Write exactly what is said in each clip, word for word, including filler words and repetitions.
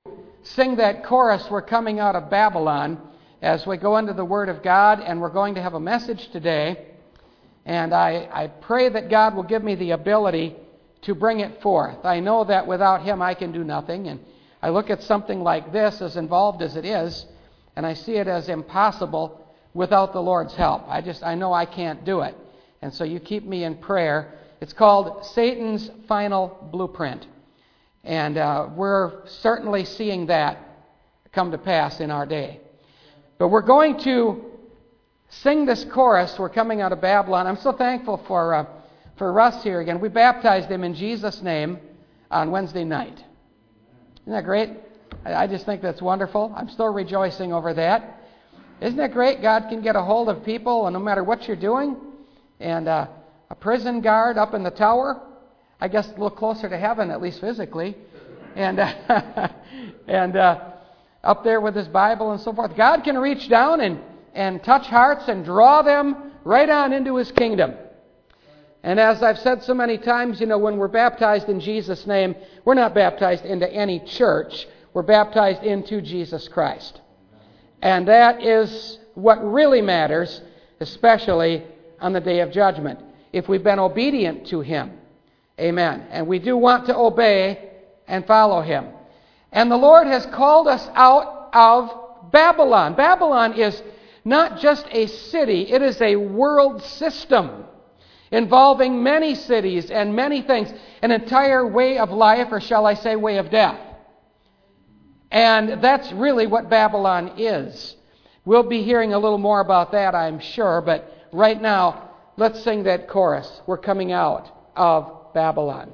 sing that chorus, We're Coming Out of Babylon, as we go into the Word of God, and we're going to have a message today. And I, I pray that God will give me the ability to bring it forth. I know that without Him I can do nothing, and I look at something like this, as involved as it is, and I see it as impossible without the Lord's help. I just, I know I can't do it. And so you keep me in prayer. It's called Satan's Final Blueprint. And uh, we're certainly seeing that come to pass in our day. But we're going to sing this chorus, We're Coming Out of Babylon. I'm so thankful for uh, for Russ here again. We baptized him in Jesus' name on Wednesday night. Isn't that great? I, I just think that's wonderful. I'm still rejoicing over that. Isn't it great? God can get a hold of people, and no matter what you're doing. And uh, a prison guard up in the tower, I guess a little closer to heaven, at least physically, and uh, and uh, up there with his Bible and so forth. God can reach down and, and touch hearts and draw them right on into His kingdom. And as I've said so many times, you know, when we're baptized in Jesus' name, we're not baptized into any church. We're baptized into Jesus Christ. And that is what really matters, especially on the day of judgment, if we've been obedient to Him. Amen. And we do want to obey and follow Him. And the Lord has called us out of Babylon. Babylon is not just a city, it is a world system involving many cities and many things, an entire way of life, or shall I say way of death. And that's really what Babylon is. We'll be hearing a little more about that, I'm sure, but right now, let's sing that chorus. We're coming out of Babylon.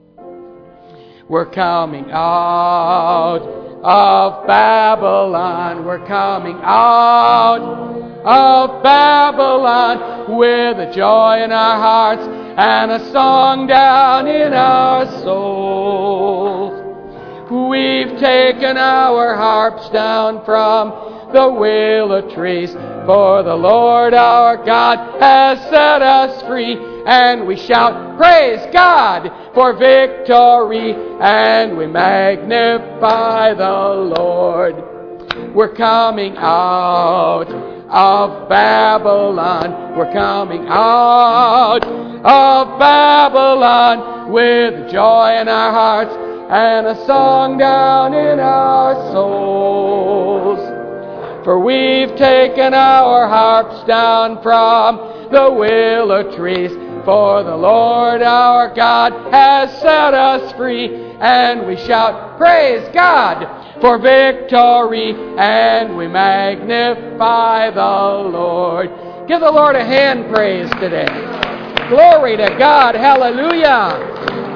We're coming out of Babylon. We're coming out of Babylon with a joy in our hearts and a song down in our souls. We've taken our harps down from the willow trees, for the Lord our God has set us free, and we shout, praise God for victory, and we magnify the Lord. We're coming out of Babylon. We're coming out of Babylon with joy in our hearts and a song down in our souls. For we've taken our harps down from the willow trees, for the Lord our God has set us free, and we shout, praise God for victory, and we magnify the Lord. Give the Lord a hand praise today. Glory to God. Hallelujah.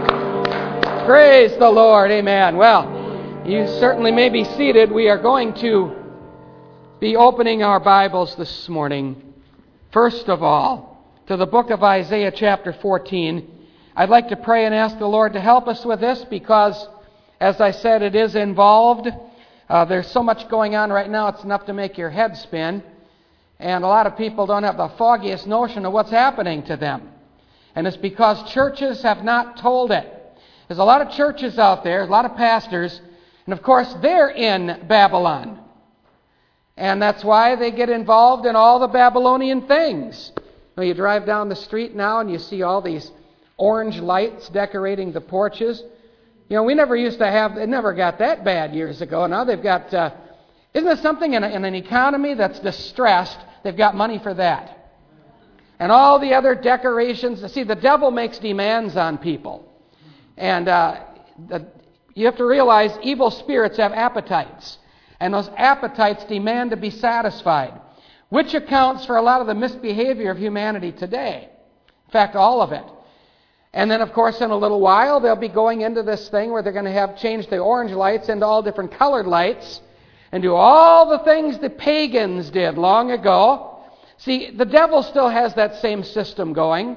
Praise the Lord. Amen. Well, you certainly may be seated. We are going to be opening our Bibles this morning, first of all, to the book of Isaiah chapter fourteen. I'd like to pray and ask the Lord to help us with this because, as I said, it is involved. Uh, there's so much going on right now, it's enough to make your head spin. And a lot of people don't have the foggiest notion of what's happening to them. And it's because churches have not told it. There's a lot of churches out there, a lot of pastors, and of course they're in Babylon. And that's why they get involved in all the Babylonian things. You know, you drive down the street now and you see all these orange lights decorating the porches. You know, we never used to have, it never got that bad years ago. Now they've got, uh, isn't there something in, a, in an economy that's distressed, they've got money for that. And all the other decorations, see, the devil makes demands on people. And uh, the, you have to realize evil spirits have appetites. And those appetites demand to be satisfied, which accounts for a lot of the misbehavior of humanity today. In fact, all of it. And then, of course, in a little while, they'll be going into this thing where they're going to have changed the orange lights into all different colored lights and do all the things the pagans did long ago. See, the devil still has that same system going.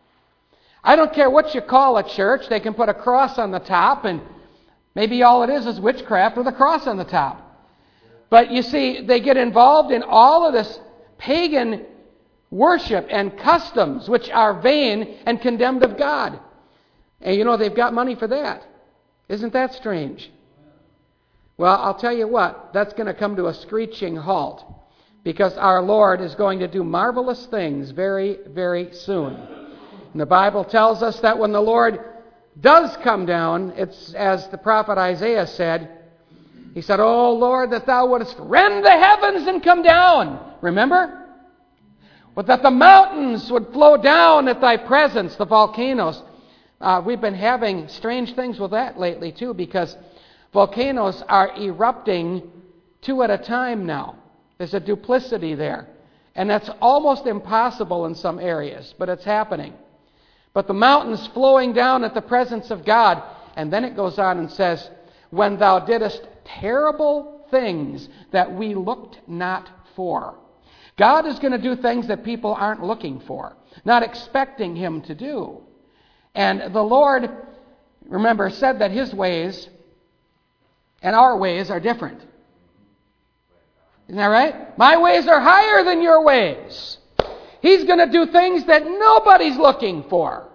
I don't care what you call a church. They can put a cross on the top, and maybe all it is is witchcraft with a cross on the top. But you see, they get involved in all of this pagan worship and customs, which are vain and condemned of God. And you know, they've got money for that. Isn't that strange? Well, I'll tell you what, that's going to come to a screeching halt, because our Lord is going to do marvelous things very, very soon. And the Bible tells us that when the Lord does come down, it's as the prophet Isaiah said, he said, "O Lord, that thou wouldest rend the heavens and come down." Remember? But that the mountains would flow down at thy presence, the volcanoes. Uh, we've been having strange things with that lately too, because volcanoes are erupting two at a time now. There's a duplicity there. And that's almost impossible in some areas, but it's happening. But the mountains flowing down at the presence of God. And then it goes on and says, "When thou didst terrible things that we looked not for." God is going to do things that people aren't looking for, not expecting Him to do. And the Lord, remember, said that His ways and our ways are different. Isn't that right? My ways are higher than your ways. He's going to do things that nobody's looking for.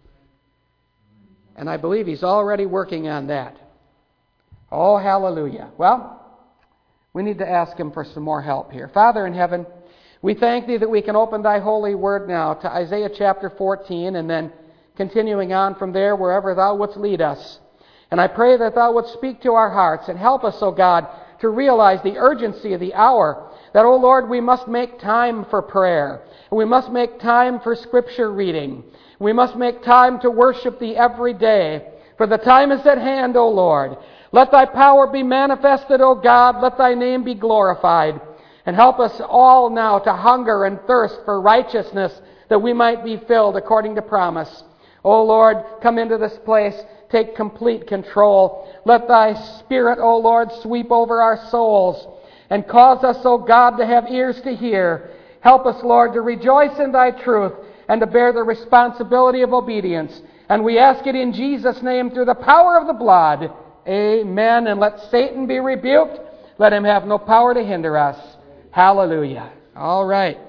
And I believe He's already working on that. Oh, hallelujah. Well, we need to ask Him for some more help here. Father in heaven, we thank Thee that we can open Thy holy word now to Isaiah chapter fourteen, and then continuing on from there wherever Thou wouldst lead us. And I pray that Thou wouldst speak to our hearts and help us, O God, to realize the urgency of the hour. That, O Lord, we must make time for prayer. And we must make time for Scripture reading. We must make time to worship Thee every day. For the time is at hand, O Lord. Let Thy power be manifested, O God. Let Thy name be glorified. And help us all now to hunger and thirst for righteousness, that we might be filled according to promise. O Lord, come into this place. Take complete control. Let Thy Spirit, O Lord, sweep over our souls and cause us, O God, to have ears to hear. Help us, Lord, to rejoice in Thy truth and to bear the responsibility of obedience. And we ask it in Jesus' name through the power of the blood. Amen. And let Satan be rebuked. Let him have no power to hinder us. Hallelujah. All right.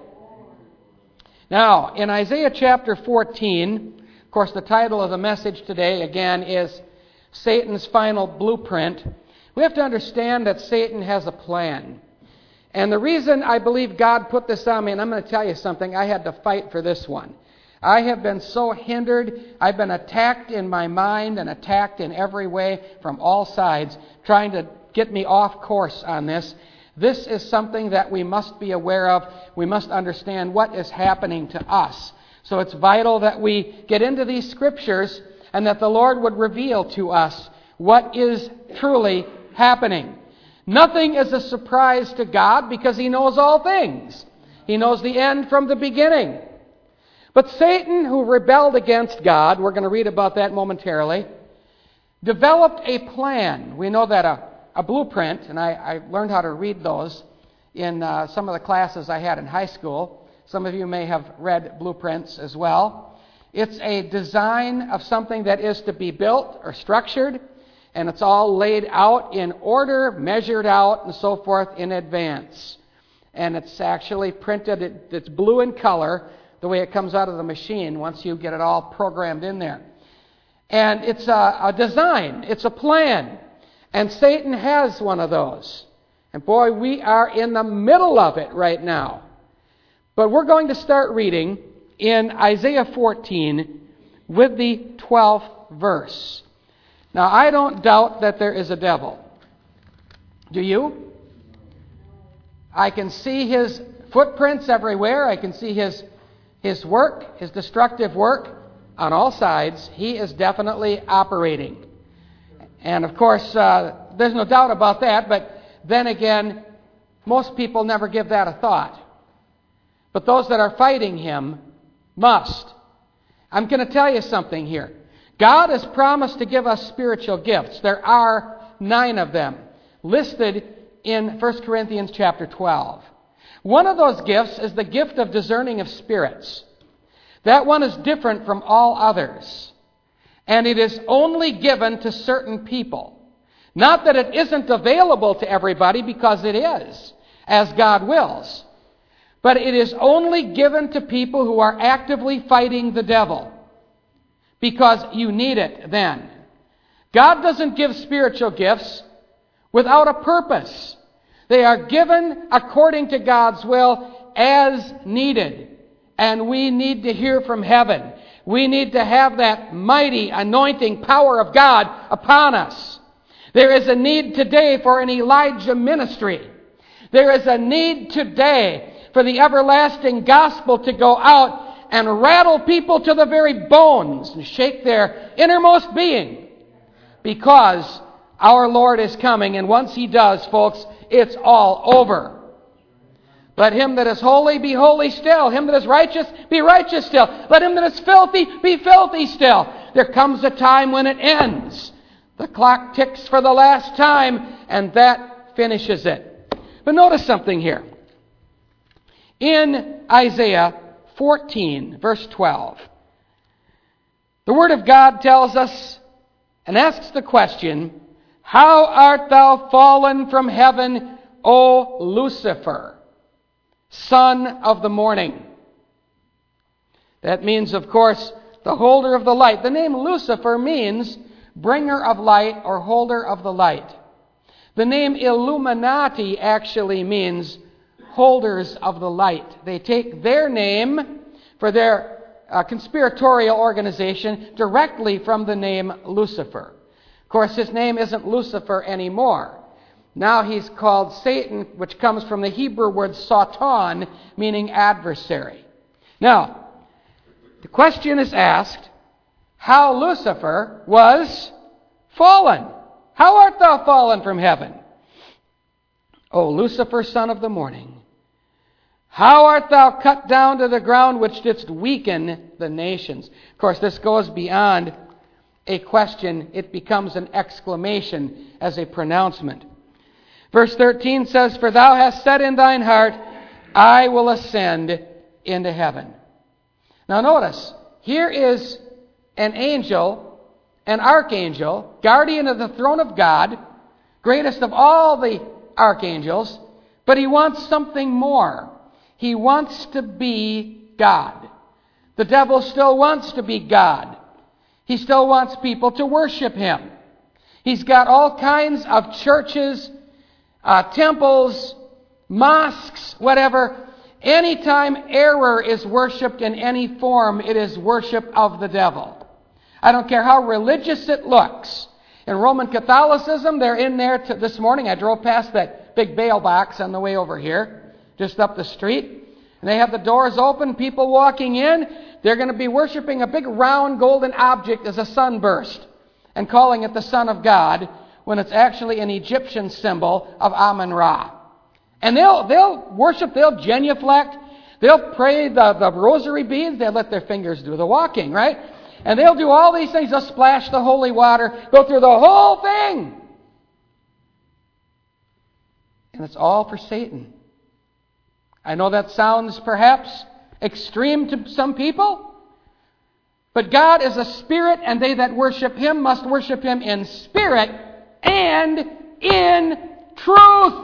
Now, in Isaiah chapter fourteen, of course, the title of the message today, again, is Satan's Final Blueprint. We have to understand that Satan has a plan. And the reason I believe God put this on me, and I'm going to tell you something, I had to fight for this one. I have been so hindered. I've been attacked in my mind and attacked in every way from all sides, trying to get me off course on this. This is something that we must be aware of. We must understand what is happening to us. So it's vital that we get into these scriptures and that the Lord would reveal to us what is truly happening. Nothing is a surprise to God because He knows all things. He knows the end from the beginning. But Satan, who rebelled against God, we're going to read about that momentarily, developed a plan. We know that a, a blueprint, and I, I learned how to read those in uh, some of the classes I had in high school. Some of you may have read blueprints as well. It's a design of something that is to be built or structured, and it's all laid out in order, measured out, and so forth in advance. And it's actually printed, it, it's blue in color, the way it comes out of the machine once you get it all programmed in there. And it's a, a design, it's a plan. And Satan has one of those. And boy, we are in the middle of it right now. But we're going to start reading in Isaiah fourteen with the twelfth verse. Now, I don't doubt that there is a devil. Do you? I can see his footprints everywhere. I can see his his work, his destructive work on all sides. He is definitely operating. And of course, uh, there's no doubt about that, but then again, most people never give that a thought. But those that are fighting him must. I'm going to tell you something here. God has promised to give us spiritual gifts. There are nine of them listed in First Corinthians chapter twelve. One of those gifts is the gift of discerning of spirits. That one is different from all others. And it is only given to certain people. Not that it isn't available to everybody, because it is, as God wills. But it is only given to people who are actively fighting the devil. Because you need it then. God doesn't give spiritual gifts without a purpose. They are given according to God's will as needed. And we need to hear from heaven. We need to have that mighty anointing power of God upon us. There is a need today for an Elijah ministry. There is a need today for the everlasting gospel to go out and rattle people to the very bones and shake their innermost being. Because our Lord is coming, and once He does, folks, it's all over. Let him that is holy be holy still. Him that is righteous be righteous still. Let him that is filthy be filthy still. There comes a time when it ends. The clock ticks for the last time, and that finishes it. But notice something here. In Isaiah fourteen, verse twelve, the Word of God tells us and asks the question, "How art thou fallen from heaven, O Lucifer, son of the morning?" That means, of course, the holder of the light. The name Lucifer means bringer of light or holder of the light. The name Illuminati actually means holders of the light. They take their name for their uh, conspiratorial organization directly from the name Lucifer. Of course, his name isn't Lucifer anymore. Now he's called Satan, which comes from the Hebrew word Satan, meaning adversary. Now, the question is asked, how Lucifer was fallen. How art thou fallen from heaven, O Lucifer, son of the morning? How art thou cut down to the ground, which didst weaken the nations? Of course, this goes beyond a question. It becomes an exclamation as a pronouncement. Verse thirteen says, "For thou hast said in thine heart, I will ascend into heaven." Now notice, here is an angel, an archangel, guardian of the throne of God, greatest of all the archangels, but he wants something more. He wants to be God. The devil still wants to be God. He still wants people to worship him. He's got all kinds of churches, uh, temples, mosques, whatever. Anytime error is worshipped in any form, it is worship of the devil. I don't care how religious it looks. In Roman Catholicism, they're in there to, this morning. I drove past that big bail box on the way over here, just up the street. And they have the doors open, people walking in. They're going to be worshiping a big round golden object as a sunburst and calling it the Son of God when it's actually an Egyptian symbol of Amun-Ra. And they'll they'll worship, they'll genuflect, they'll pray the, the rosary beads, they'll let their fingers do the walking, right? And they'll do all these things, they'll splash the holy water, go through the whole thing. And it's all for Satan. I know that sounds perhaps extreme to some people, but God is a spirit, and they that worship him must worship him in spirit and in truth.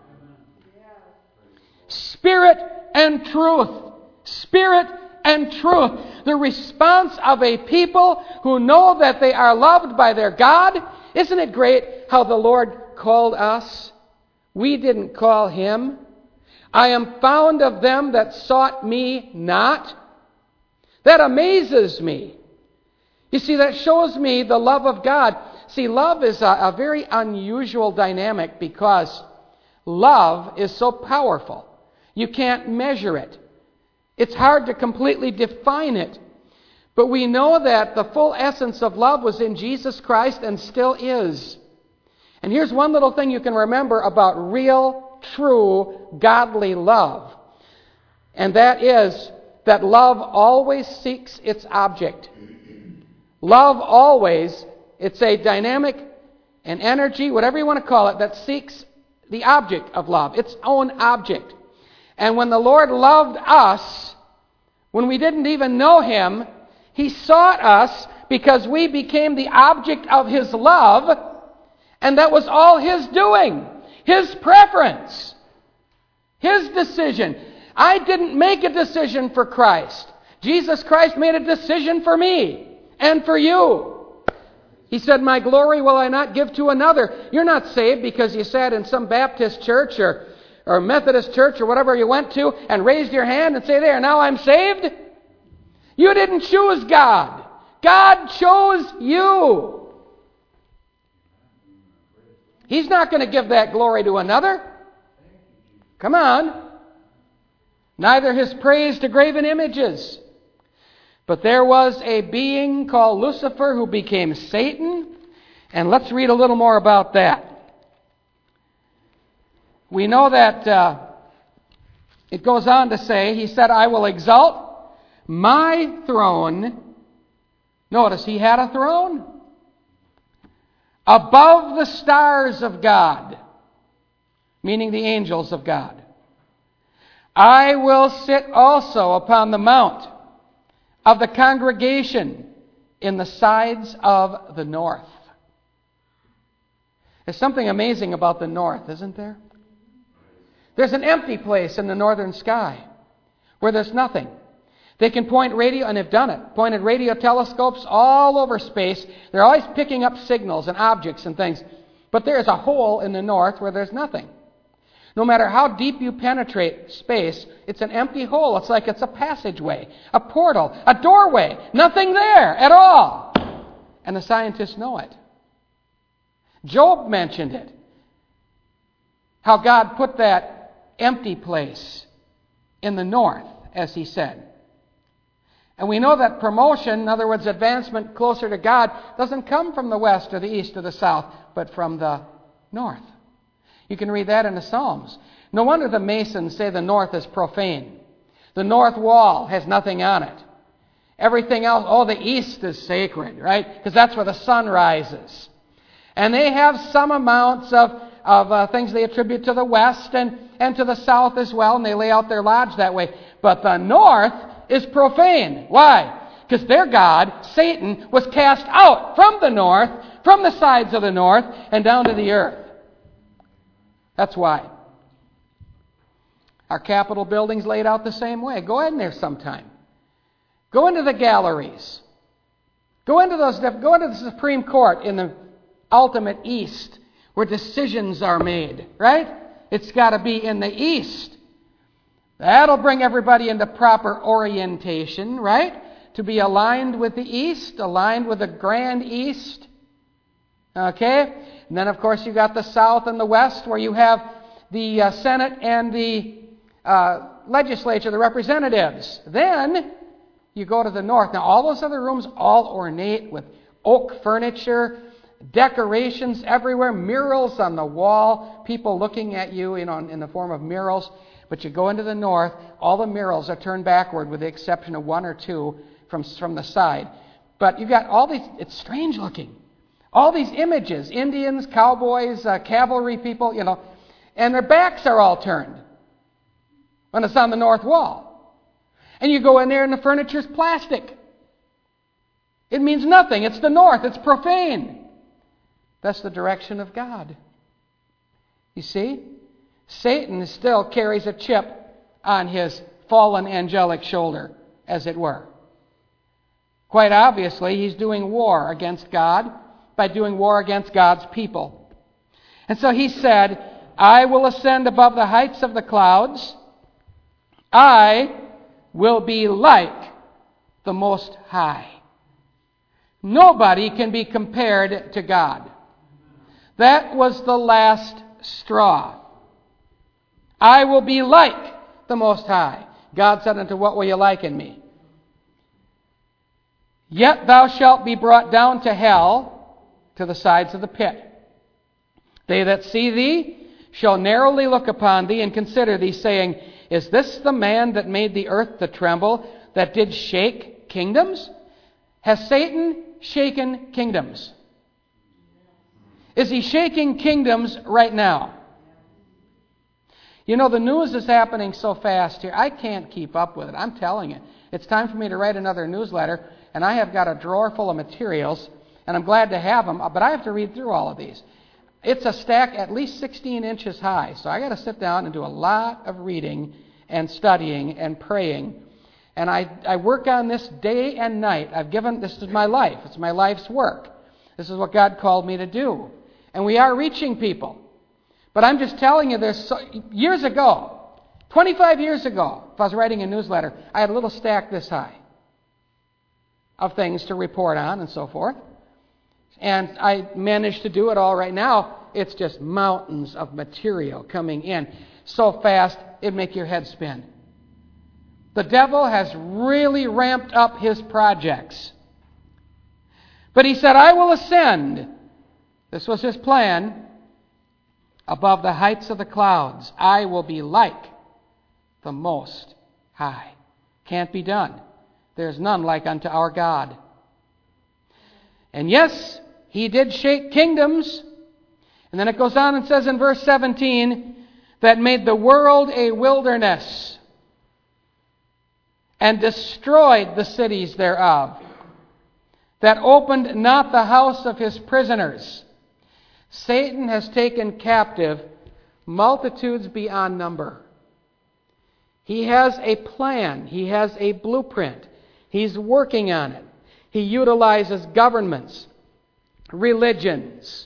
Spirit and truth. Spirit and truth. The response of a people who know that they are loved by their God. Isn't it great how the Lord called us? We didn't call him. I am found of them that sought me not. That amazes me. You see, that shows me the love of God. See, love is a, a very unusual dynamic because love is so powerful. You can't measure it. It's hard to completely define it. But we know that the full essence of love was in Jesus Christ and still is. And here's one little thing you can remember about real, true, godly love. And that is that love always seeks its object. Love always, it's a dynamic, an energy, whatever you want to call it, that seeks the object of love, its own object. And when the Lord loved us, when we didn't even know him, he sought us because we became the object of his love, and that was all his doing, his preference, his decision. I didn't make a decision for Christ. Jesus Christ made a decision for me and for you. He said, my glory will I not give to another. You're not saved because you sat in some Baptist church or, or Methodist church or whatever you went to and raised your hand and say, there, now I'm saved. You didn't choose God. God chose you. He's not going to give that glory to another. Come on. Neither his praise to graven images. But there was a being called Lucifer who became Satan. And let's read a little more about that. We know that uh, it goes on to say, he said, I will exalt my throne. Notice, he had a throne above the stars of God, meaning the angels of God. I will sit also upon the mount of the congregation in the sides of the north. There's something amazing about the north, isn't there? There's an empty place in the northern sky where there's nothing. They can point radio, and have done it, pointed radio telescopes all over space. They're always picking up signals and objects and things. But there's a hole in the north where there's nothing. No matter how deep you penetrate space, it's an empty hole. It's like it's a passageway, a portal, a doorway. Nothing there at all. And the scientists know it. Job mentioned it. How God put that empty place in the north, as he said. And we know that promotion, in other words, advancement closer to God, doesn't come from the west or the east or the south, but from the north. You can read that in the Psalms. No wonder the Masons say the north is profane. The north wall has nothing on it. Everything else, oh, the east is sacred, right? Because that's where the sun rises. And they have some amounts of, of uh, things they attribute to the west and, and to the south as well, and they lay out their lodge that way. But the north is profane. Why? Because their God, Satan, was cast out from the north, from the sides of the north, and down to the earth. That's why. Our Capitol building's laid out the same way. Go in there sometime. Go into the galleries. Go into those. Go into the Supreme Court in the ultimate East, where decisions are made. Right? It's got to be in the East. That'll bring everybody into proper orientation, right? To be aligned with the East, aligned with the Grand East. Okay? And then, of course, you've got the South and the West, where you have the uh, Senate and the uh, legislature, the representatives. Then you go to the North. Now, all those other rooms, all ornate with oak furniture, decorations everywhere, murals on the wall, people looking at you, you know, in the form of murals. But you go into the north, all the murals are turned backward with the exception of one or two from, from the side. But you've got all these, it's strange looking. All these images, Indians, cowboys, uh, cavalry people, you know, and their backs are all turned when it's on the north wall. And you go in there and the furniture's plastic. It means nothing. It's the north. It's profane. That's the direction of God. You see? Satan still carries a chip on his fallen angelic shoulder, as it were. Quite obviously, he's doing war against God by doing war against God's people. And so he said, I will ascend above the heights of the clouds. I will be like the Most High. Nobody can be compared to God. That was the last straw. I will be like the Most High. God said unto, what will you liken me? Yet thou shalt be brought down to hell, to the sides of the pit. They that see thee shall narrowly look upon thee and consider thee, saying, is this the man that made the earth to tremble, that did shake kingdoms? Has Satan shaken kingdoms? Is he shaking kingdoms right now? You know, the news is happening so fast here, I can't keep up with it. I'm telling you. It's time for me to write another newsletter, and I have got a drawer full of materials, and I'm glad to have them, but I have to read through all of these. It's a stack at least sixteen inches high, so I got to sit down and do a lot of reading and studying and praying. And I, I work on this day and night. I've given, this is my life. It's my life's work. This is what God called me to do. And we are reaching people. But I'm just telling you, there's so, years ago, twenty-five years ago, if I was writing a newsletter, I had a little stack this high of things to report on and so forth. And I managed to do it all right now. It's just mountains of material coming in so fast it'd make your head spin. The devil has really ramped up his projects. But he said, I will ascend. This was his plan. Above the heights of the clouds, I will be like the Most High. Can't be done. There's none like unto our God. And yes, he did shake kingdoms. And then it goes on and says in verse seventeen, that made the world a wilderness and destroyed the cities thereof, that opened not the house of his prisoners. Satan has taken captive multitudes beyond number. He has a plan. He has a blueprint. He's working on it. He utilizes governments, religions,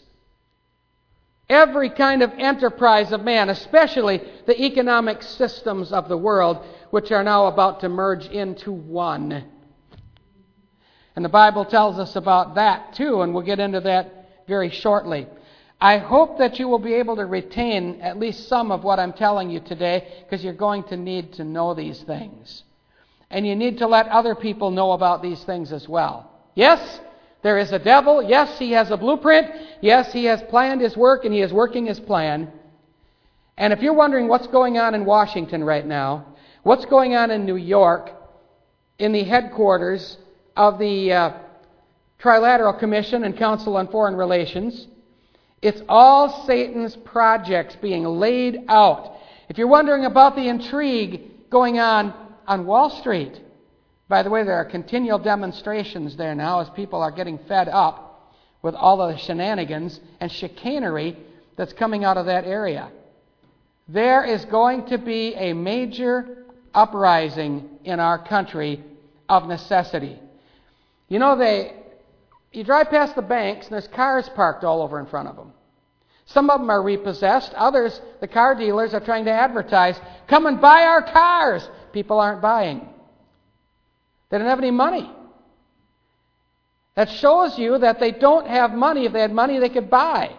every kind of enterprise of man, especially the economic systems of the world, which are now about to merge into one. And the Bible tells us about that too, and we'll get into that very shortly. I hope that you will be able to retain at least some of what I'm telling you today, because you're going to need to know these things. And you need to let other people know about these things as well. Yes, there is a devil. Yes, he has a blueprint. Yes, he has planned his work, and he is working his plan. And if you're wondering what's going on in Washington right now, what's going on in New York, in the headquarters of the uh, Trilateral Commission and Council on Foreign Relations, it's all Satan's projects being laid out. If you're wondering about the intrigue going on on Wall Street, by the way, there are continual demonstrations there now as people are getting fed up with all of the shenanigans and chicanery that's coming out of that area. There is going to be a major uprising in our country of necessity. You know, they you drive past the banks and there's cars parked all over in front of them. Some of them are repossessed. Others, the car dealers, are trying to advertise, come and buy our cars. People aren't buying. They don't have any money. That shows you that they don't have money. If they had money, they could buy.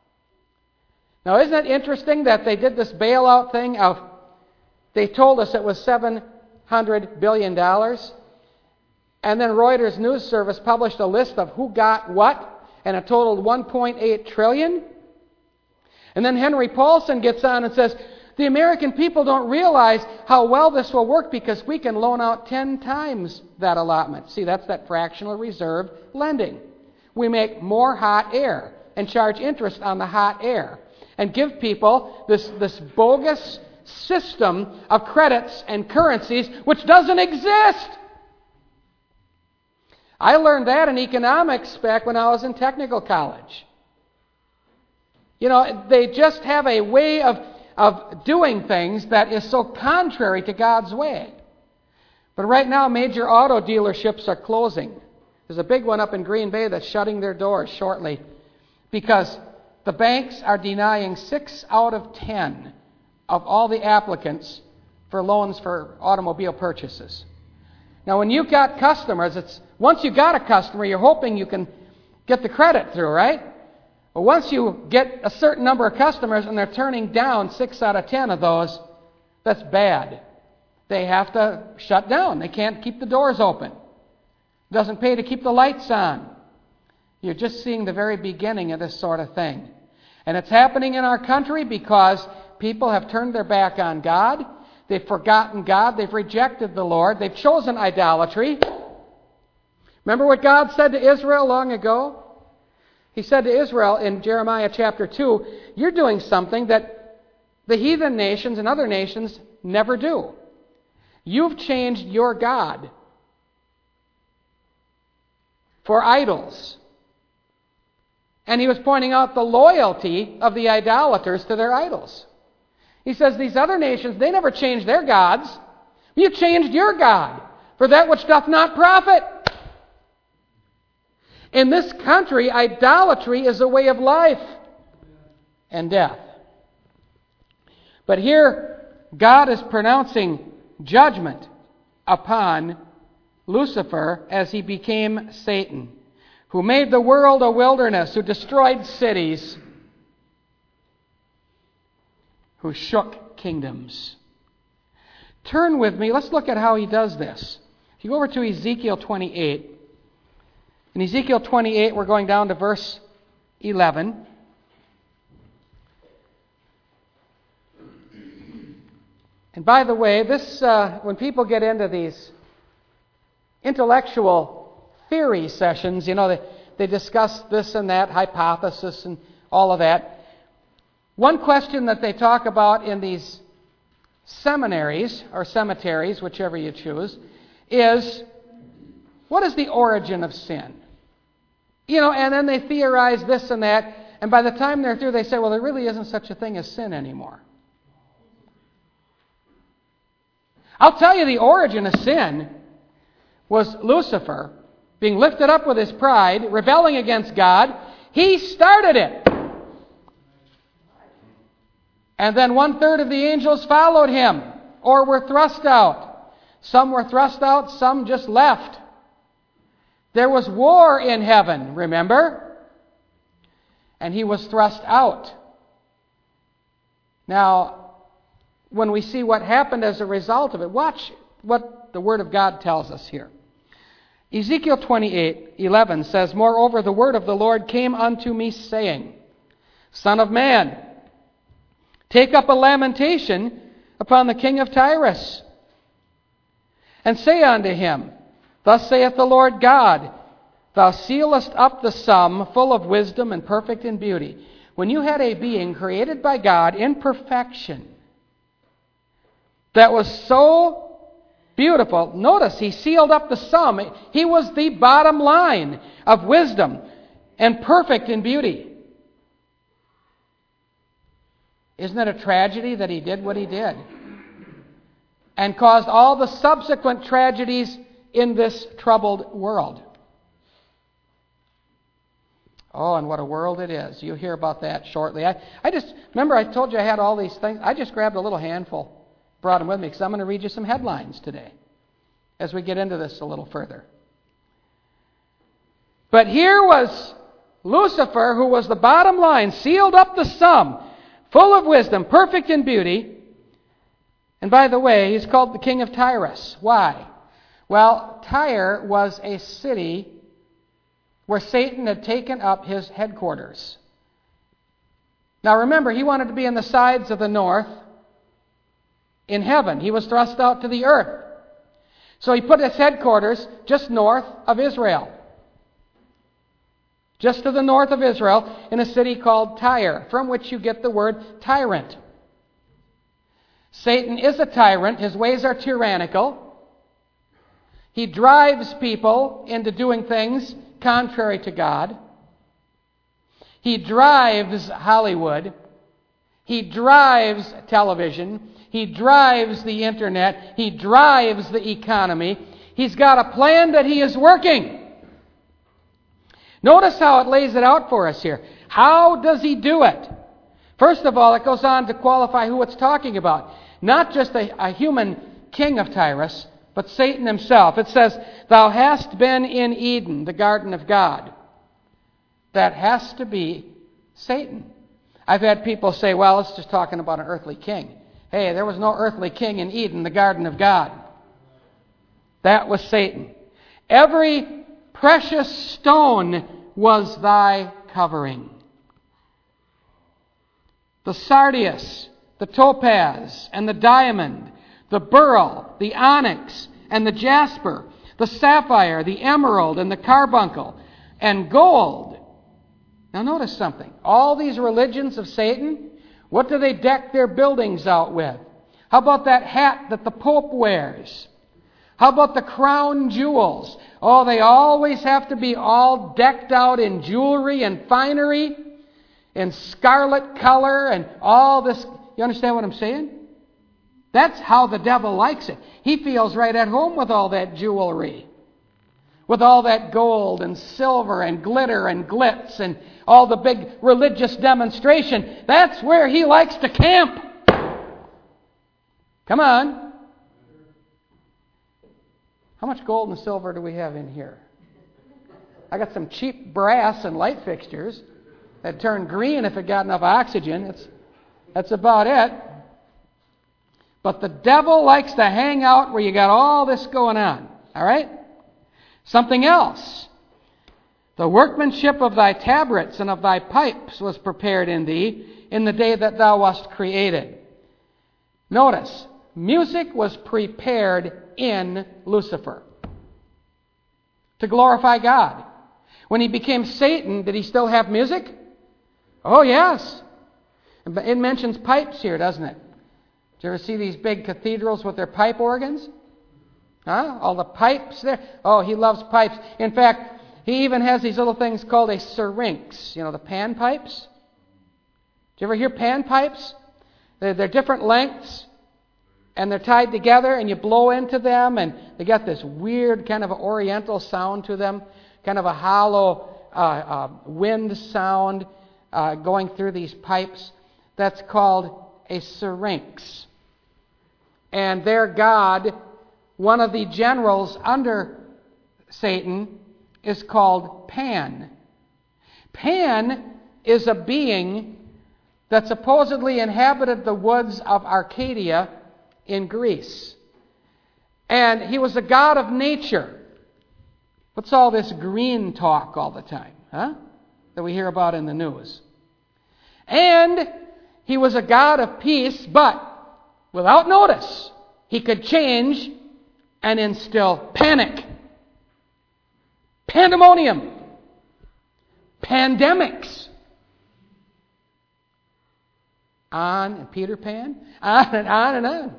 Now, isn't it interesting that they did this bailout thing of, they told us it was seven hundred billion dollars, and then Reuters News Service published a list of who got what, and it totaled one point eight trillion dollars. And then Henry Paulson gets on and says, the American people don't realize how well this will work because we can loan out ten times that allotment. See, that's that fractional reserve lending. We make more hot air and charge interest on the hot air and give people this, this bogus system of credits and currencies which doesn't exist. I learned that in economics back when I was in technical college. You know, they just have a way of of doing things that is so contrary to God's way. But right now, major auto dealerships are closing. There's a big one up in Green Bay that's shutting their doors shortly because the banks are denying six out of ten of all the applicants for loans for automobile purchases. Now, when you've got customers, it's once you got a customer, you're hoping you can get the credit through, right? But once you get a certain number of customers and they're turning down six out of ten of those, that's bad. They have to shut down. They can't keep the doors open. It doesn't pay to keep the lights on. You're just seeing the very beginning of this sort of thing. And it's happening in our country because people have turned their back on God. They've forgotten God. They've rejected the Lord. They've chosen idolatry. Remember what God said to Israel long ago? He said to Israel in Jeremiah chapter two, you're doing something that the heathen nations and other nations never do. You've changed your God for idols. And he was pointing out the loyalty of the idolaters to their idols. He says these other nations, they never changed their gods. You changed your God for that which doth not profit. In this country, idolatry is a way of life and death. But here, God is pronouncing judgment upon Lucifer as he became Satan, who made the world a wilderness, who destroyed cities, who shook kingdoms. Turn with me. Let's look at how he does this. If you go over to Ezekiel twenty-eight, in Ezekiel twenty-eight, we're going down to verse eleven. And by the way, this uh, when people get into these intellectual theory sessions, you know, they, they discuss this and that, hypothesis and all of that. One question that they talk about in these seminaries or cemeteries, whichever you choose, is what is the origin of sin? You know, and then they theorize this and that, and by the time they're through, they say, well, there really isn't such a thing as sin anymore. I'll tell you, the origin of sin was Lucifer being lifted up with his pride, rebelling against God. He started it. And then one third of the angels followed him or were thrust out. Some were thrust out, some just left. There was war in heaven, remember? And he was thrust out. Now, when we see what happened as a result of it, watch what the Word of God tells us here. Ezekiel twenty-eight eleven says, Moreover, the word of the Lord came unto me, saying, Son of man, take up a lamentation upon the king of Tyrus, and say unto him, Thus saith the Lord God, Thou sealest up the sum, full of wisdom and perfect in beauty. When you had a being created by God in perfection, that was so beautiful, notice he sealed up the sum. He was the bottom line of wisdom and perfect in beauty. Isn't it a tragedy that he did what he did? And caused all the subsequent tragedies in this troubled world. Oh, and what a world it is. You'll hear about that shortly. I, I just, remember I told you I had all these things. I just grabbed a little handful, brought them with me, because I'm going to read you some headlines today as we get into this a little further. But here was Lucifer, who was the bottom line, sealed up the sum, full of wisdom, perfect in beauty. And by the way, he's called the king of Tyrus. Why? Well, Tyre was a city where Satan had taken up his headquarters. Now remember, he wanted to be on the sides of the north in heaven. He was thrust out to the earth. So he put his headquarters just north of Israel. Just to the north of Israel, in a city called Tyre, from which you get the word tyrant. Satan is a tyrant. His ways are tyrannical. He drives people into doing things contrary to God. He drives Hollywood. He drives television. He drives the internet. He drives the economy. He's got a plan that he is working. Notice how it lays it out for us here. How does he do it? First of all, it goes on to qualify who it's talking about. Not just a, a human king of Tyrus, but Satan himself. It says, Thou hast been in Eden, the garden of God. That has to be Satan. I've had people say, well, it's just talking about an earthly king. Hey, there was no earthly king in Eden, the garden of God. That was Satan. Every precious stone was thy covering. The sardius, the topaz, and the diamond, the beryl, the onyx, and the jasper, the sapphire, the emerald, and the carbuncle, and gold. Now notice something. All these religions of Satan, what do they deck their buildings out with? How about that hat that the Pope wears? How about the crown jewels? Oh, they always have to be all decked out in jewelry and finery, in scarlet color, and all this. You understand what I'm saying? That's how the devil likes it. He feels right at home with all that jewelry. with all that gold and silver and glitter and glitz and all the big religious demonstration. That's where he likes to camp. Come on. How much gold and silver do we have in here? I got some cheap brass and light fixtures that turn green if it got enough oxygen. It's, that's about it. But the devil likes to hang out where you got all this going on. All right? Something else. The workmanship of thy tabrets and of thy pipes was prepared in thee in the day that thou wast created. Notice, music was prepared in Lucifer to glorify God. When he became Satan, did he still have music? Oh, yes. It mentions pipes here, doesn't it? Did you ever see these big cathedrals with their pipe organs? Huh? All the pipes there. Oh, he loves pipes. In fact, he even has these little things called a syrinx. You know, the pan pipes? Did you ever hear pan pipes? They're, they're different lengths, and they're tied together, and you blow into them, and they got this weird kind of oriental sound to them, kind of a hollow uh, uh, wind sound uh, going through these pipes. That's called a syrinx. And their god, one of the generals under Satan, is called Pan. Pan is a being that supposedly inhabited the woods of Arcadia in Greece. And he was a god of nature. What's all this green talk all the time, huh? That we hear about in the news. And he was a god of peace, but without notice, he could change and instill panic, pandemonium, pandemics. On and Peter Pan, on and on and on.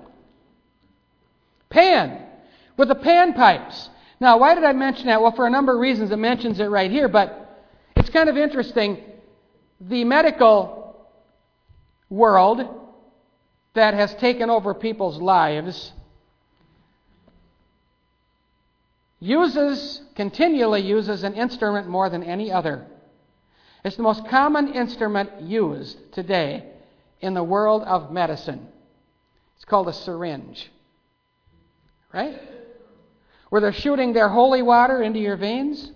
Pan, with the pan pipes. Now, why did I mention that? Well, for a number of reasons. It mentions it right here, but it's kind of interesting. The medical world that has taken over people's lives uses, continually uses an instrument more than any other. It's the most common instrument used today in the world of medicine. It's called a syringe. Right? Where they're shooting their holy water into your veins,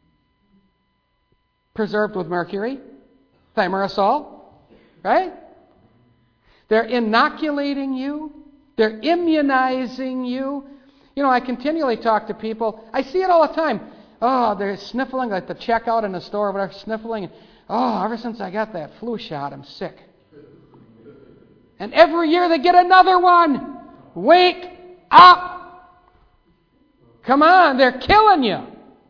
preserved with mercury, thimerosal, right? They're inoculating you. They're immunizing you. You know, I continually talk to people. I see it all the time. Oh, they're sniffling, like the checkout in the store, whatever, sniffling. And, oh, ever since I got that flu shot, I'm sick. And every year they get another one. Wake up. Come on, they're killing you.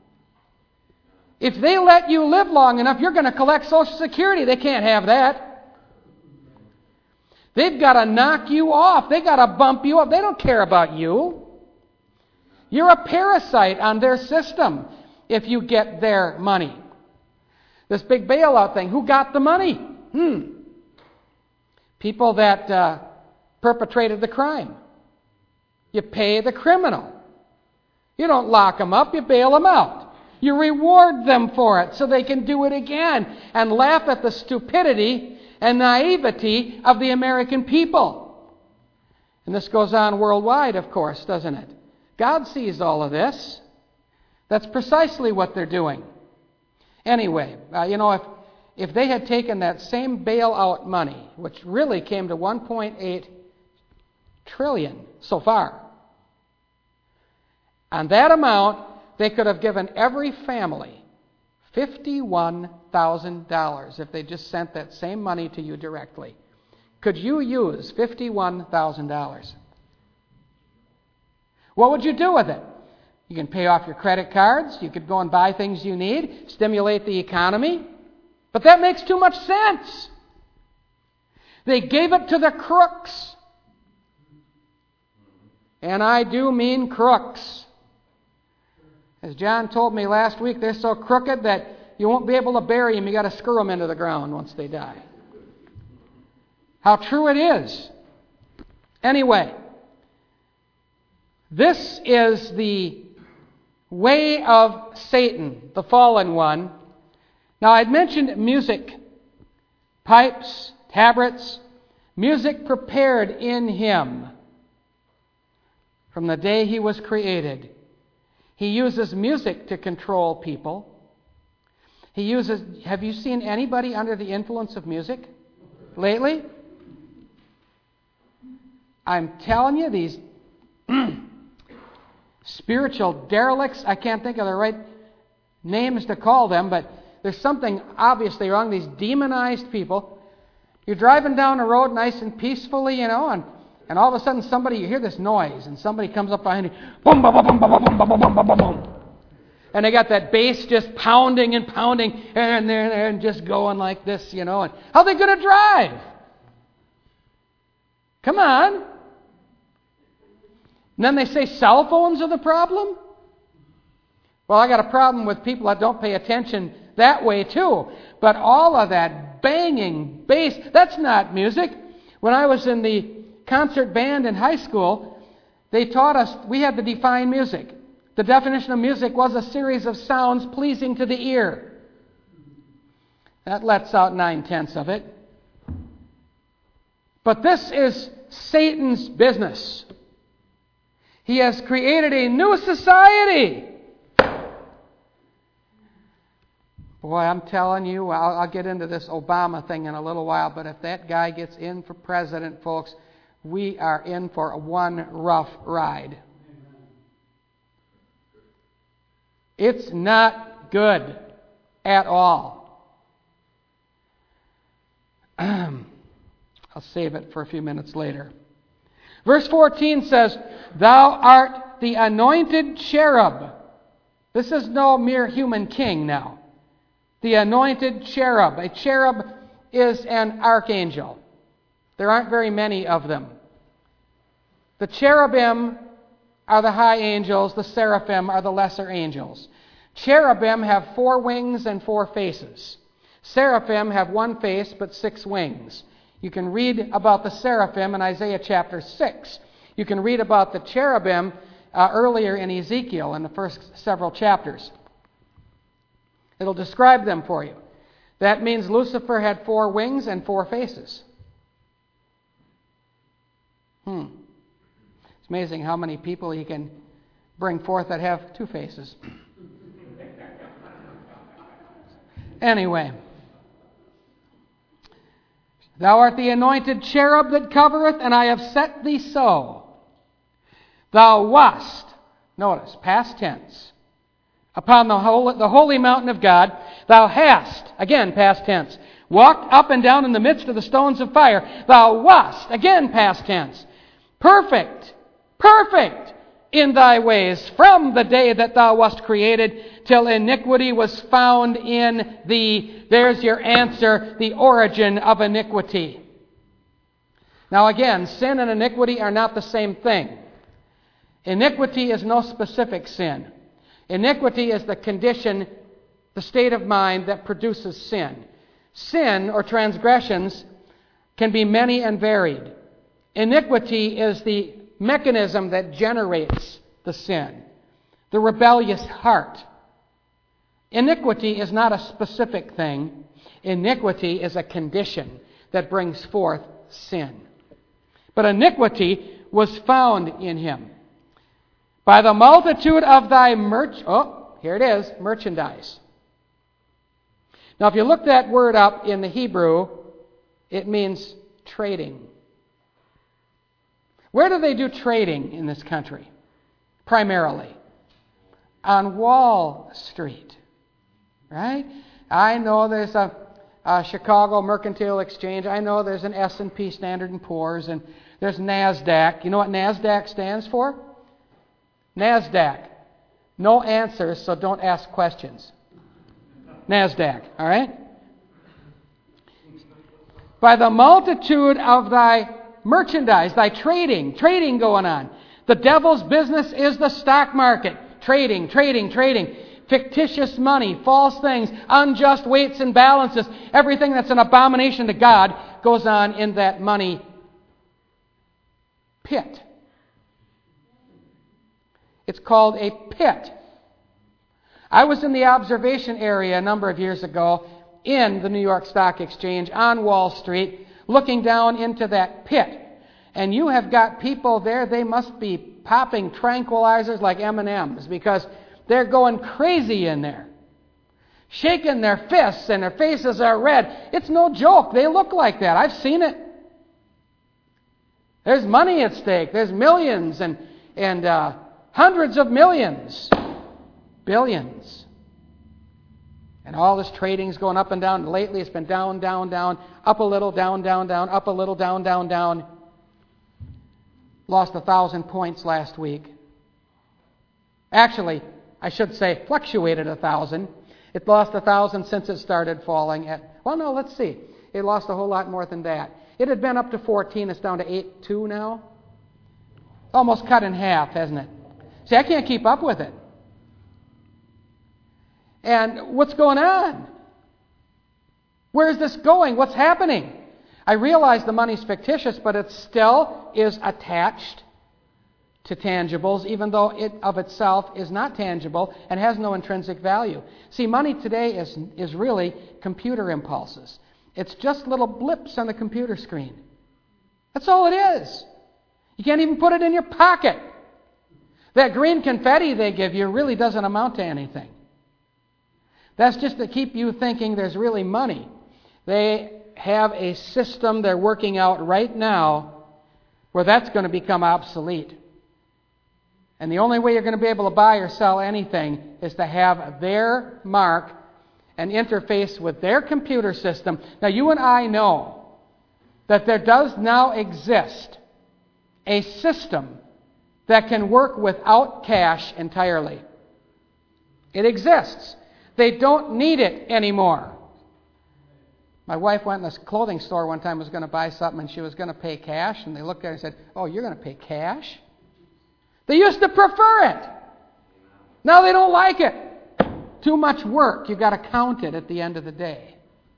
If they let you live long enough, you're going to collect Social Security. They can't have that. They've got to knock you off. They've got to bump you up. They don't care about you. You're a parasite on their system if you get their money. This big bailout thing, who got the money? Hmm. People that uh, perpetrated the crime. You pay the criminal. You don't lock them up, you bail them out. You reward them for it so they can do it again and laugh at the stupidity and naivety of the American people. And this goes on worldwide, of course, doesn't it? God sees all of this. That's precisely what they're doing. Anyway, uh, you know, if, if they had taken that same bailout money, which really came to one point eight trillion so far, on that amount, they could have given every family fifty-one thousand dollars if they just sent that same money to you directly. Could you use fifty-one thousand dollars? What would you do with it? You can pay off your credit cards. You could go and buy things you need, stimulate the economy. But that makes too much sense. They gave it to the crooks. And I do mean crooks. As John told me last week, they're so crooked that you won't be able to bury them. You've got to screw them into the ground once they die. How true it is. Anyway, this is the way of Satan, the fallen one. Now, I'd mentioned music, pipes, tabrets, music prepared in him from the day he was created. He uses music to control people. He uses, have you seen anybody under the influence of music lately? I'm telling you, these spiritual derelicts, I can't think of the right names to call them, but there's something obviously wrong. These demonized people. You're driving down the road nice and peacefully, you know, and, and all of a sudden somebody, you hear this noise, and somebody comes up behind you, boom, boom, boom, boom, boom, boom, boom, boom, boom, boom, boom. And they got that bass just pounding and pounding, and they're, they're just going like this, you know. And how are they going to drive? Come on. And then they say cell phones are the problem? Well, I got a problem with people that don't pay attention that way too. But all of that banging bass, that's not music. When I was in the concert band in high school, they taught us, we had to define music. The definition of music was a series of sounds pleasing to the ear. That lets out nine-tenths of it. But this is Satan's business. He has created a new society. Boy, I'm telling you, I'll, I'll get into this Obama thing in a little while, but if that guy gets in for president, folks, we are in for one rough ride. It's not good at all. I'll save it for a few minutes later. Verse fourteen says, "Thou art the anointed cherub." This is no mere human king now. The anointed cherub. A cherub is an archangel. There aren't very many of them. The cherubim are the high angels. The seraphim are the lesser angels. Cherubim have four wings and four faces. Seraphim have one face but six wings. You can read about the seraphim in Isaiah chapter six. You can read about the cherubim uh, earlier in Ezekiel in the first several chapters. It'll describe them for you. That means Lucifer had four wings and four faces. Hmm. It's amazing how many people he can bring forth that have two faces. Anyway. Thou art the anointed cherub that covereth, and I have set thee so. Thou wast, notice, past tense, upon the holy, the holy mountain of God. Thou hast, again, past tense, walked up and down in the midst of the stones of fire. Thou wast, again, past tense, perfect, perfect in thy ways from the day that thou wast created till iniquity was found in thee. There's your answer, the origin of iniquity. Now again, sin and iniquity are not the same thing. Iniquity is no specific sin. Iniquity is the condition, the state of mind that produces sin. Sin or transgressions can be many and varied. Iniquity is the mechanism that generates the sin, the rebellious heart. Iniquity is not a specific thing. Iniquity is a condition that brings forth sin. But iniquity was found in him. By the multitude of thy merch... Oh, here it is, merchandise. Now, if you look that word up in the Hebrew, it means trading. Where do they do trading in this country? Primarily. On Wall Street. Right? I know there's a, a Chicago Mercantile Exchange. I know there's an S and P Standard and Poor's. And there's NASDAQ. You know what NASDAQ stands for? NASDAQ. No answers, so don't ask questions. NASDAQ. All right? By the multitude of thy merchandise, thy trading, trading going on. The devil's business is the stock market. Trading, trading, trading. Fictitious money, false things, unjust weights and balances. Everything that's an abomination to God goes on in that money pit. It's called a pit. I was in the observation area a number of years ago in the New York Stock Exchange on Wall Street, looking down into that pit. And you have got people there, they must be popping tranquilizers like M and M's because they're going crazy in there. Shaking their fists and their faces are red. It's no joke. They look like that. I've seen it. There's money at stake. There's millions and, and uh, hundreds of millions. Billions. And all this trading's going up and down. Lately it's been down, down, down, up a little, down, down, down, up a little, down, down, down. Lost a thousand points last week. Actually, I should say fluctuated a thousand. It lost a thousand since it started falling at, well, no, let's see. It lost a whole lot more than that. It had been up to fourteen. It's down to eight point two now. Almost cut in half, hasn't it? See, I can't keep up with it. And what's going on? Where is this going? What's happening? I realize the money's fictitious, but it still is attached to tangibles, even though it of itself is not tangible and has no intrinsic value. See, money today is, is really computer impulses. It's just little blips on the computer screen. That's all it is. You can't even put it in your pocket. That green confetti they give you really doesn't amount to anything. That's just to keep you thinking there's really money. They have a system they're working out right now where that's going to become obsolete. And the only way you're going to be able to buy or sell anything is to have their mark and interface with their computer system. Now, you and I know that there does now exist a system that can work without cash entirely. It exists. They don't need it anymore. My wife went in this clothing store one time, was going to buy something, and she was going to pay cash, and they looked at her and said, "Oh, you're going to pay cash?" They used to prefer it. Now they don't like it. Too much work. You've got to count it at the end of the day.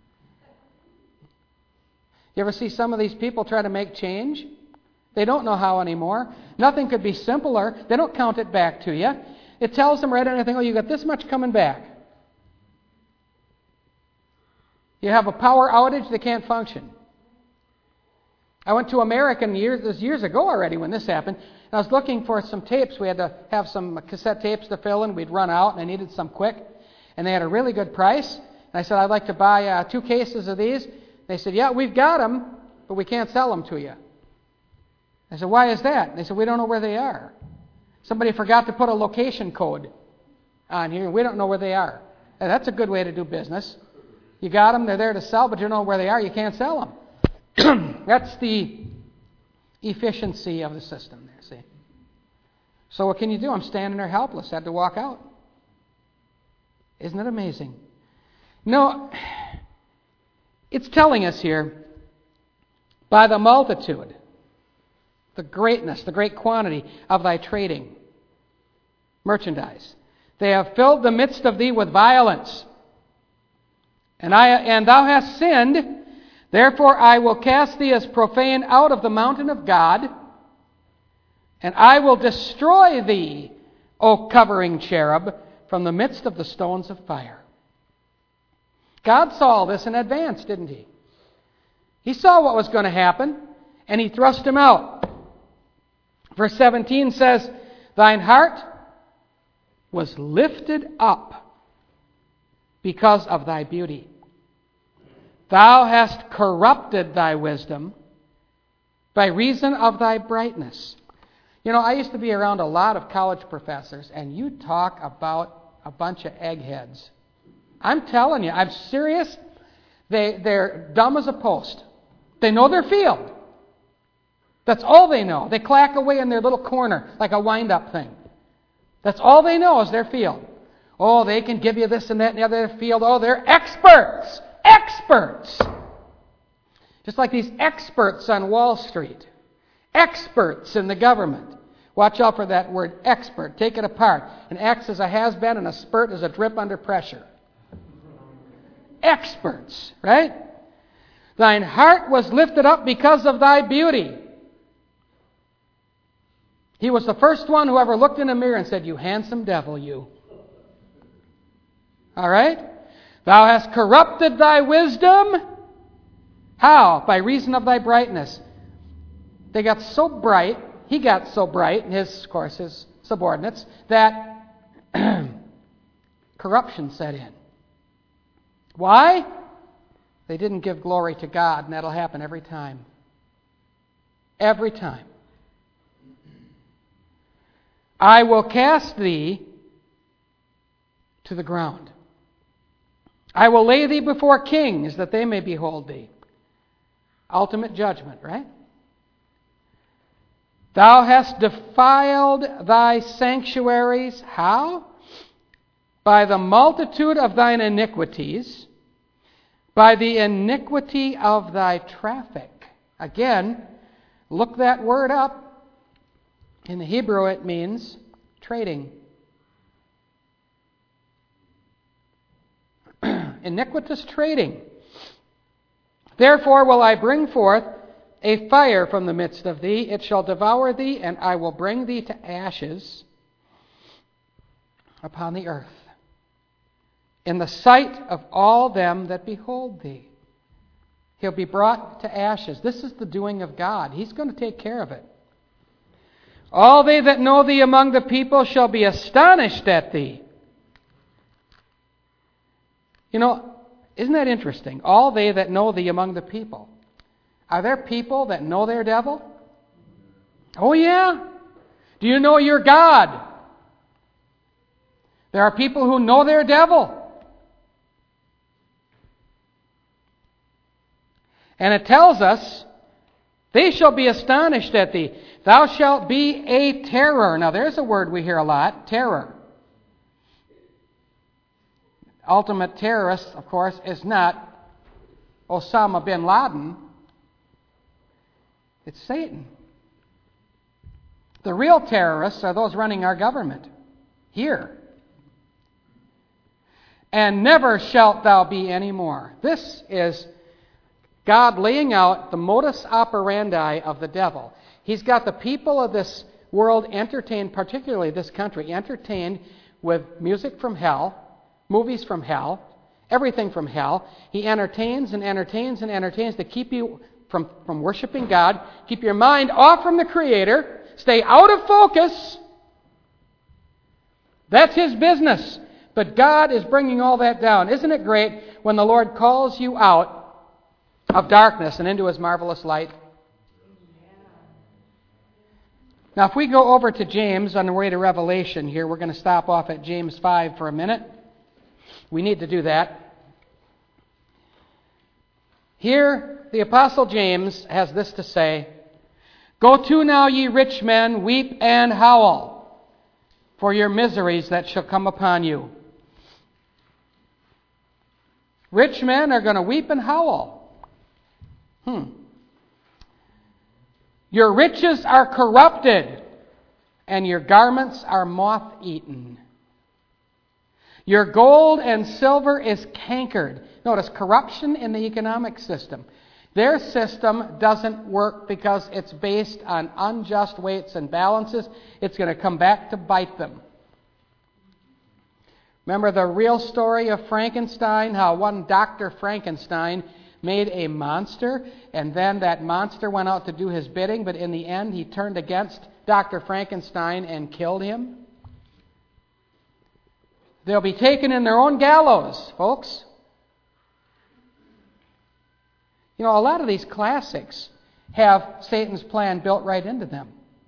You ever see some of these people try to make change? They don't know how anymore. Nothing could be simpler. They don't count it back to you. It tells them right on anything, oh, you got this much coming back. You have a power outage, they can't function. I went to American years, this years ago already when this happened, and I was looking for some tapes. We had to have some cassette tapes to fill in. We'd run out, and I needed some quick. And they had a really good price. And I said, I'd like to buy uh, two cases of these. They said, yeah, we've got them, but we can't sell them to you. I said, why is that? They said, we don't know where they are. Somebody forgot to put a location code on here, and we don't know where they are. And that's a good way to do business. You got them, they're there to sell, but you don't know where they are, you can't sell them. That's the efficiency of the system there, see. So what can you do? I'm standing there helpless, had to walk out. Isn't it amazing? No, it's telling us here, by the multitude, the greatness, the great quantity of thy trading, merchandise, they have filled the midst of thee with violence. And I and thou hast sinned, therefore I will cast thee as profane out of the mountain of God, and I will destroy thee, O covering cherub, from the midst of the stones of fire. God saw all this in advance, didn't he? He saw what was going to happen, and he thrust him out. Verse seventeen says, thine heart was lifted up because of thy beauty. Thou hast corrupted thy wisdom by reason of thy brightness. You know, I used to be around a lot of college professors, and you talk about a bunch of eggheads. I'm telling you, I'm serious. They, they're dumb as a post. They know their field. That's all they know. They clack away in their little corner like a wind-up thing. That's all they know is their field. Oh, they can give you this and that and the other field. Oh, they're experts. Experts. Just like these experts on Wall Street. Experts in the government. Watch out for that word expert. Take it apart. An X is a has-been and a spurt is a drip under pressure. Experts, right? Thine heart was lifted up because of thy beauty. He was the first one who ever looked in a mirror and said, you handsome devil, you. All right? Thou hast corrupted thy wisdom. How? By reason of thy brightness. They got so bright, he got so bright, and his, of course, his subordinates, that corruption set in. Why? They didn't give glory to God, and that'll happen every time. Every time. I will cast thee to the ground. I will lay thee before kings, that they may behold thee. Ultimate judgment, right? Thou hast defiled thy sanctuaries. How? By the multitude of thine iniquities, by the iniquity of thy traffic. Again, look that word up. In the Hebrew it means trading. Iniquitous trading. Therefore will I bring forth a fire from the midst of thee, it shall devour thee, and I will bring thee to ashes upon the earth, in the sight of all them that behold thee. He'll be brought to ashes. This is the doing of God. He's going to take care of it. All they that know thee among the people shall be astonished at thee. You know, isn't that interesting? All they that know thee among the people. Are there people that know their devil? Oh, yeah. Do you know your God? There are people who know their devil. And it tells us, they shall be astonished at thee. Thou shalt be a terror. Now, there's a word we hear a lot, terror. Ultimate terrorist, of course, is not Osama bin Laden. It's Satan. The real terrorists are those running our government here. And never shalt thou be any more. This is God laying out the modus operandi of the devil. He's got the people of this world entertained, particularly this country, entertained with music from hell, movies from hell, everything from hell. He entertains and entertains and entertains to keep you from, from worshiping God, keep your mind off from the Creator, stay out of focus. That's his business. But God is bringing all that down. Isn't it great when the Lord calls you out of darkness and into his marvelous light? Now, if we go over to James on the way to Revelation here, we're going to stop off at James five for a minute. We need to do that. Here, the Apostle James has this to say, Go to now, ye rich men, weep and howl for your miseries that shall come upon you. Rich men are going to weep and howl. Hmm. Your riches are corrupted, and your garments are moth-eaten. Your gold and silver is cankered. Notice, corruption in the economic system. Their system doesn't work because it's based on unjust weights and balances. It's going to come back to bite them. Remember the real story of Frankenstein, how one Doctor Frankenstein made a monster, and then that monster went out to do his bidding, but in the end he turned against Doctor Frankenstein and killed him? They'll be taken in their own gallows, folks. You know, a lot of these classics have Satan's plan built right into them.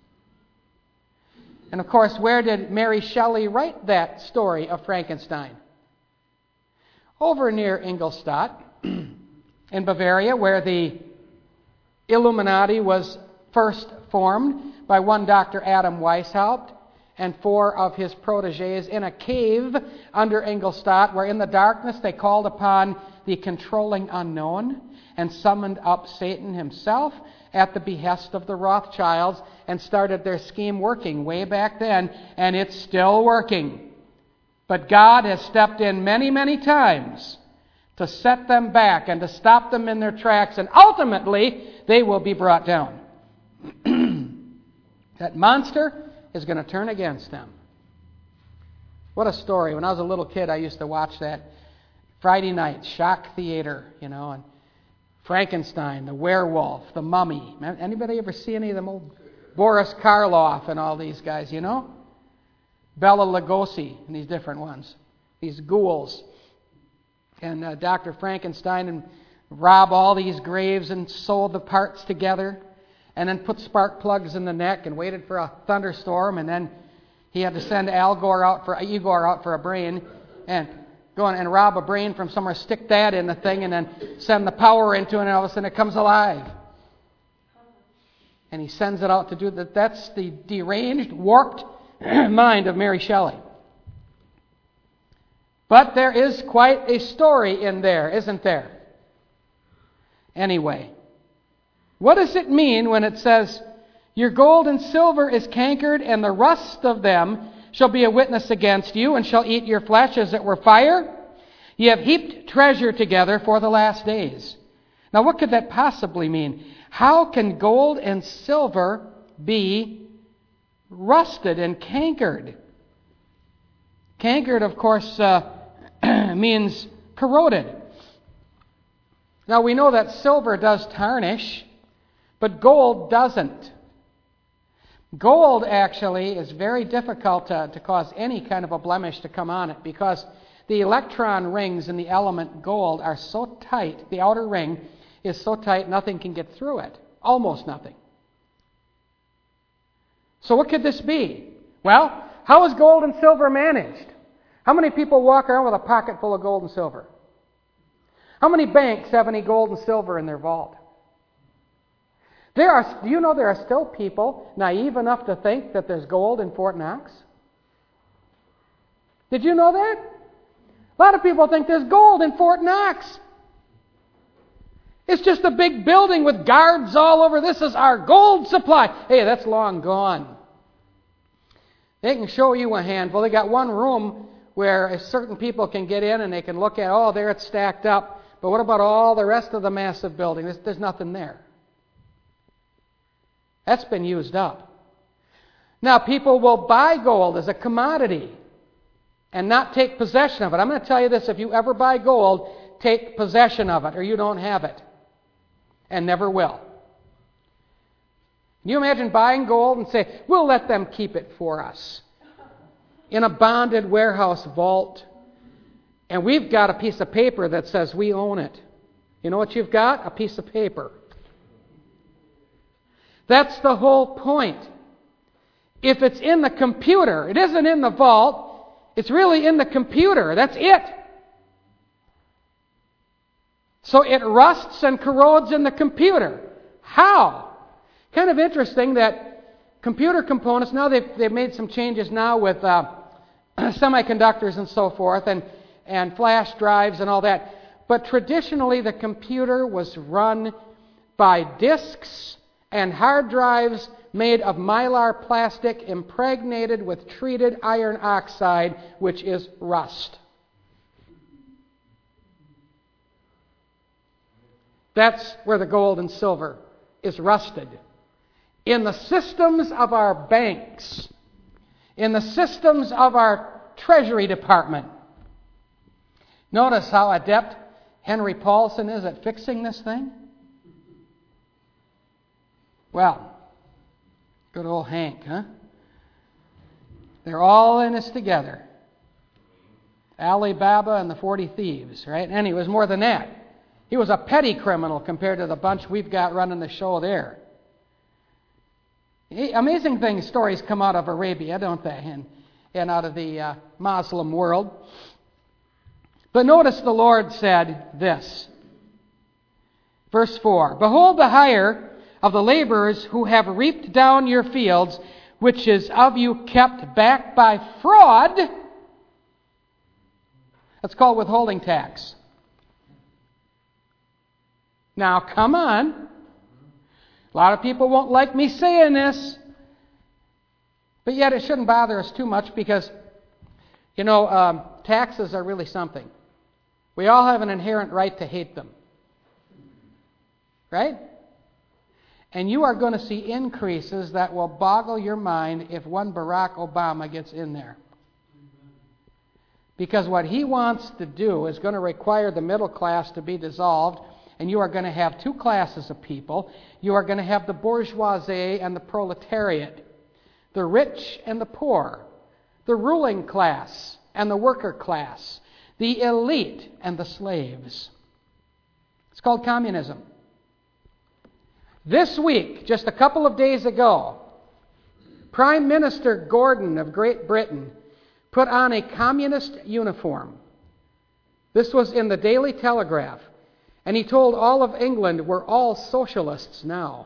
And of course, where did Mary Shelley write that story of Frankenstein? Over near Ingolstadt, in Bavaria, where the Illuminati was first formed by one Doctor Adam Weishaupt and four of his protégés in a cave under Ingolstadt, where in the darkness they called upon the controlling unknown and summoned up Satan himself at the behest of the Rothschilds and started their scheme working way back then, and it's still working. But God has stepped in many, many times to set them back and to stop them in their tracks, and ultimately they will be brought down. That monster is going to turn against them. What a story. When I was a little kid, I used to watch that Friday night, Shock Theater, you know, and Frankenstein, the werewolf, the mummy. Anybody ever see any of them old Boris Karloff and all these guys, you know? Bela Lugosi and these different ones. These ghouls. And uh, Doctor Frankenstein and rob all these graves and sew the parts together and then put spark plugs in the neck and waited for a thunderstorm, and then he had to send Al Gore out for Igor out for a brain and go in and rob a brain from somewhere, stick that in the thing, and then send the power into it, and all of a sudden it comes alive. And he sends it out to do that. That's the deranged, warped mind of Mary Shelley. But there is quite a story in there, isn't there? Anyway, what does it mean when it says, your gold and silver is cankered, and the rust of them shall be a witness against you, and shall eat your flesh as it were fire? Ye have heaped treasure together for the last days. Now what could that possibly mean? How can gold and silver be rusted and cankered? Cankered, of course, uh, means corroded. Now we know that silver does tarnish, but gold doesn't. Gold actually is very difficult to, to cause any kind of a blemish to come on it, because the electron rings in the element gold are so tight, the outer ring is so tight nothing can get through it. Almost nothing. So what could this be? Well, how is gold and silver managed? How many people walk around with a pocket full of gold and silver? How many banks have any gold and silver in their vault? There are, do you know there are still people naive enough to think that there's gold in Fort Knox? Did you know that? A lot of people think there's gold in Fort Knox. It's just a big building with guards all over. This is our gold supply. Hey, that's long gone. They can show you a handful. They got one room where certain people can get in and they can look at, oh, there it's stacked up. But what about all the rest of the massive building? There's, there's nothing there. That's been used up. Now, people will buy gold as a commodity and not take possession of it. I'm going to tell you this, if you ever buy gold, take possession of it or you don't have it. And never will. Can you imagine buying gold and say, we'll let them keep it for us in a bonded warehouse vault, and we've got a piece of paper that says we own it. You know what you've got? A piece of paper. That's the whole point. If it's in the computer, it isn't in the vault, it's really in the computer. That's it. So it rusts and corrodes in the computer. How? Kind of interesting that computer components, now they've, they've made some changes now with uh, semiconductors and so forth, and, and flash drives and all that. But traditionally the computer was run by disks and hard drives made of mylar plastic impregnated with treated iron oxide, which is rust. That's where the gold and silver is rusted. In the systems of our banks, in the systems of our Treasury Department. Notice how adept Henry Paulson is at fixing this thing. Well, good old Hank, huh? They're all in this together. Alibaba and the forty thieves, right? And he was more than that. He was a petty criminal compared to the bunch we've got running the show there. Amazing things, stories come out of Arabia, don't they? And, and out of the uh, Muslim world. But notice the Lord said this. Verse four, behold the hire of the laborers who have reaped down your fields, which is of you kept back by fraud. That's called withholding tax. Now, come on. A lot of people won't like me saying this, but yet it shouldn't bother us too much because, you know, um, taxes are really something. We all have an inherent right to hate them. Right? And you are going to see increases that will boggle your mind if one Barack Obama gets in there. Because what he wants to do is going to require the middle class to be dissolved, and you are going to have two classes of people. You are going to have the bourgeoisie and the proletariat, the rich and the poor, the ruling class and the worker class, the elite and the slaves. It's called communism. This week, just a couple of days ago, Prime Minister Gordon of Great Britain put on a communist uniform. This was in the Daily Telegraph. And he told all of England, we're all socialists now.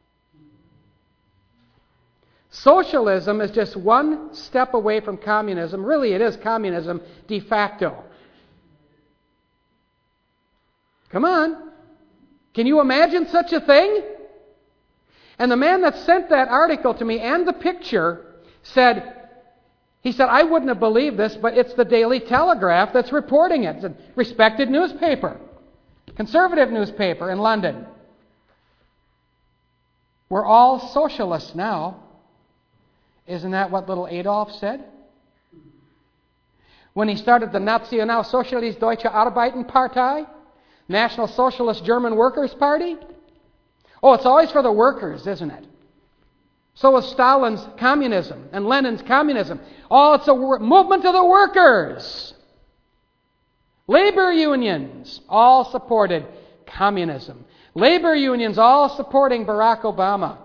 Socialism is just one step away from communism. Really, it is communism de facto. Come on. Can you imagine such a thing? And the man that sent that article to me and the picture said, he said, I wouldn't have believed this, but it's the Daily Telegraph that's reporting it. It's a respected newspaper, conservative newspaper in London. We're all socialists now. Isn't that what little Adolf said? When he started the Nationalsozialistische Deutsche Arbeiterpartei, National Socialist German Workers' Party. Oh, it's always for the workers, isn't it? So was Stalin's communism and Lenin's communism. Oh, it's a movement of the workers. Labor unions all supported communism. Labor unions all supporting Barack Obama.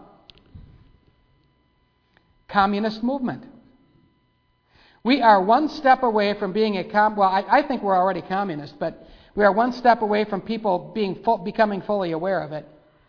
Communist movement. We are one step away from being a com. Well, I, I think we're already communist, but we are one step away from people being full, becoming fully aware of it.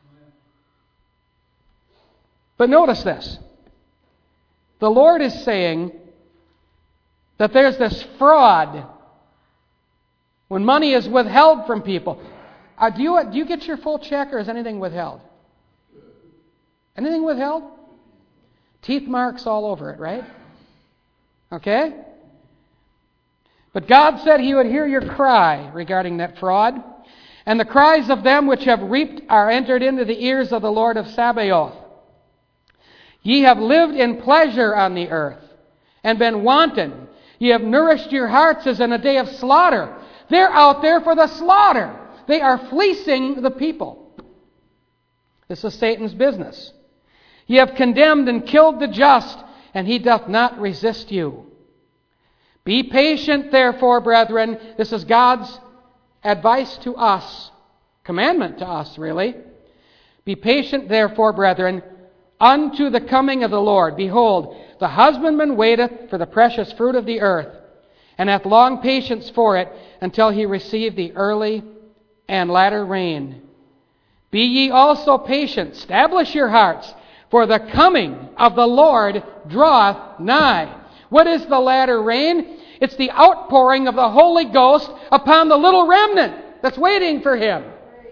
But notice this. The Lord is saying that there's this fraud when money is withheld from people. Uh, do you do you get your full check, or is anything withheld? Anything withheld? Teeth marks all over it, right? Okay? But God said He would hear your cry regarding that fraud. And the cries of them which have reaped are entered into the ears of the Lord of Sabaoth. Ye have lived in pleasure on the earth, and been wanton. Ye have nourished your hearts as in a day of slaughter. They're out there for the slaughter. They are fleecing the people. This is Satan's business. Ye have condemned and killed the just, and he doth not resist you. Be patient, therefore, brethren. This is God's advice to us, commandment to us, really. Be patient, therefore, brethren, unto the coming of the Lord. Behold, the husbandman waiteth for the precious fruit of the earth, and hath long patience for it, until he receive the early and latter rain. Be ye also patient, establish your hearts, for the coming of the Lord draweth nigh. What is the latter rain? It's the outpouring of the Holy Ghost upon the little remnant that's waiting for Him.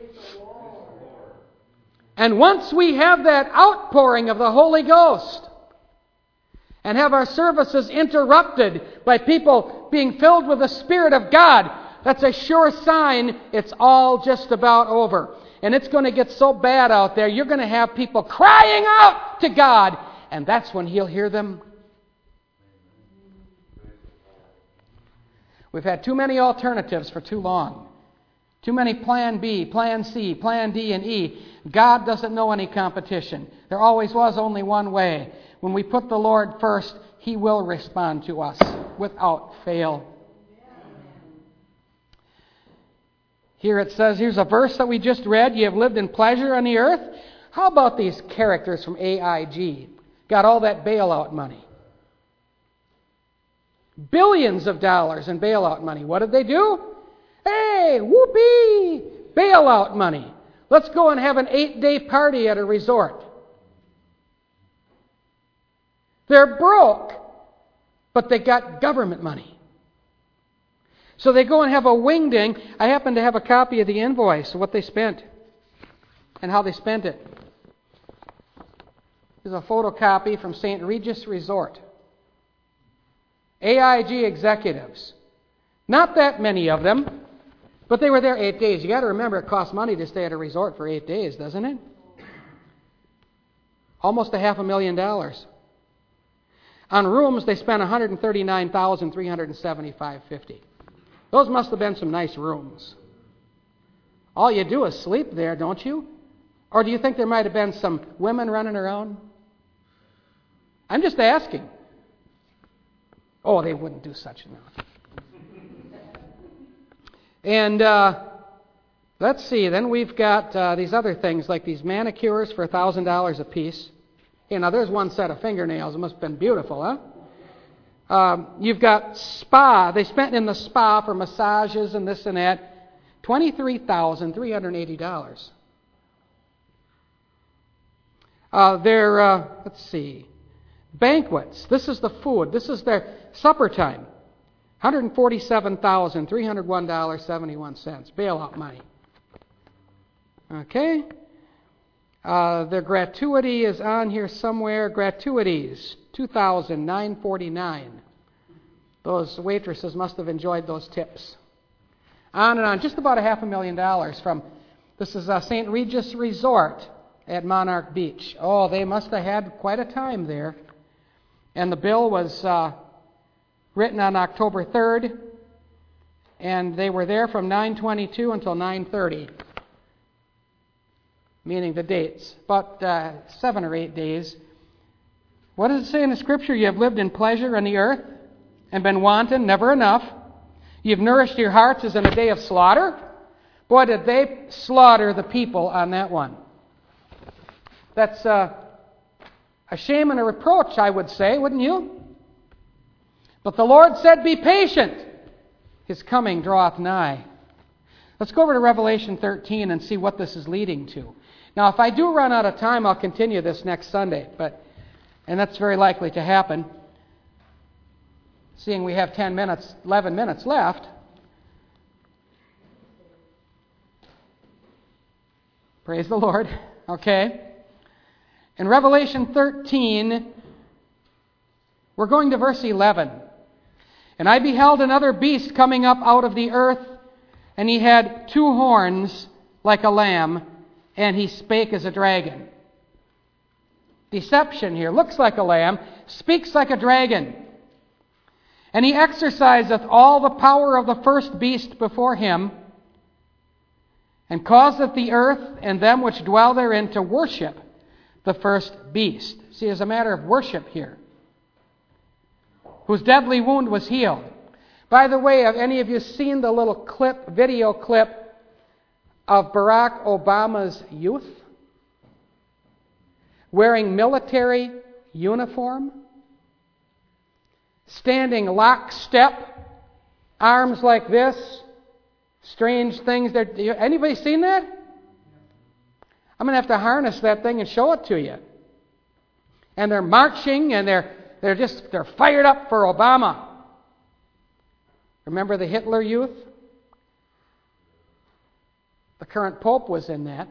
And once we have that outpouring of the Holy Ghost, and have our services interrupted by people being filled with the Spirit of God, that's a sure sign it's all just about over. And it's going to get so bad out there, you're going to have people crying out to God, and that's when He'll hear them. We've had too many alternatives for too long. Too many plan B, plan C, plan D, and E. God doesn't know any competition. There always was only one way. When we put the Lord first, He will respond to us without fail. Here it says, here's a verse that we just read. You have lived in pleasure on the earth. How about these characters from A I G? Got all that bailout money. Billions of dollars in bailout money. What did they do? Hey, whoopee! Bailout money. Let's go and have an eight-day party at a resort. They're broke, but they got government money. So they go and have a wing-ding. I happen to have a copy of the invoice, what they spent and how they spent it. There's a photocopy from Saint Regis Resort. A I G executives. Not that many of them, but they were there eight days. You got to remember, it costs money to stay at a resort for eight days, doesn't it? Almost a half a million dollars. On rooms, they spent one hundred thirty-nine thousand three hundred seventy-five dollars and fifty cents. Those must have been some nice rooms. All you do is sleep there, don't you? Or do you think there might have been some women running around? I'm just asking. Oh, they wouldn't do such a thing. And uh, let's see, then we've got uh, these other things, like these manicures for one thousand dollars a piece. You know, there's one set of fingernails. It must have been beautiful, huh? Um, you've got spa. They spent in the spa for massages and this and that, twenty-three thousand three hundred eighty dollars. Uh, their, uh, let's see, banquets. This is the food. This is their supper time. one hundred forty-seven thousand three hundred one dollars and seventy-one cents. Bailout money. Okay. Uh, their gratuity is on here somewhere. Gratuities, two thousand nine hundred forty-nine dollars. Those waitresses must have enjoyed those tips. On and on. Just about a half a million dollars from, this is uh, Saint Regis Resort at Monarch Beach. Oh, they must have had quite a time there. And the bill was uh, written on October third, and they were there from nine twenty-two until nine thirty, meaning the dates, about uh, seven or eight days. What does it say in the Scripture? You have lived in pleasure on the earth and been wanton, never enough. You've nourished your hearts as in a day of slaughter. Boy, did they slaughter the people on that one. That's uh, a shame and a reproach, I would say, wouldn't you? But the Lord said, be patient. His coming draweth nigh. Let's go over to Revelation thirteen and see what this is leading to. Now, if I do run out of time, I'll continue this next Sunday, but and that's very likely to happen. Seeing we have ten minutes, eleven minutes left. Praise the Lord. Okay. In Revelation thirteen, we're going to verse eleven. And I beheld another beast coming up out of the earth, and he had two horns like a lamb, and he spake as a dragon. Deception here. Looks like a lamb, speaks like a dragon. And he exerciseth all the power of the first beast before him, and causeth the earth and them which dwell therein to worship the first beast. See, there's a matter of worship here. Whose deadly wound was healed. By the way, have any of you seen the little clip, video clip of Barack Obama's youth wearing military uniform, standing lockstep, arms like this, strange things? There, anybody seen that? I'm going to have to harness that thing and show it to you. And they're marching, and they're they're just they're fired up for Obama. Remember the Hitler Youth? The current Pope was in that.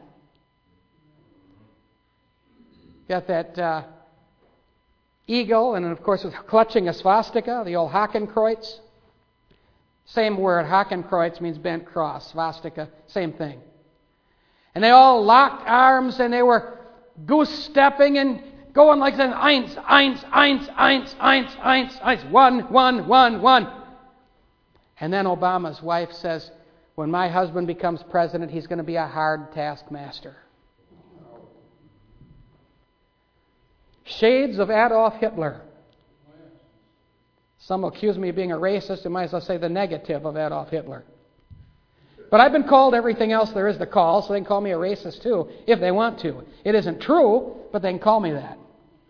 Got that uh, eagle, and of course, was clutching a swastika, the old Hakenkreuz. Same word, Hakenkreuz means bent cross, swastika, same thing. And they all locked arms, and they were goose-stepping and going like that, eins, eins, eins, eins, eins, eins, eins, one, one, one, one. And then Obama's wife says, when my husband becomes president, he's going to be a hard taskmaster. Shades of Adolf Hitler. Some accuse me of being a racist, and might as well say the negative of Adolf Hitler. But I've been called everything else there is to call, so they can call me a racist too, if they want to. It isn't true, but they can call me that.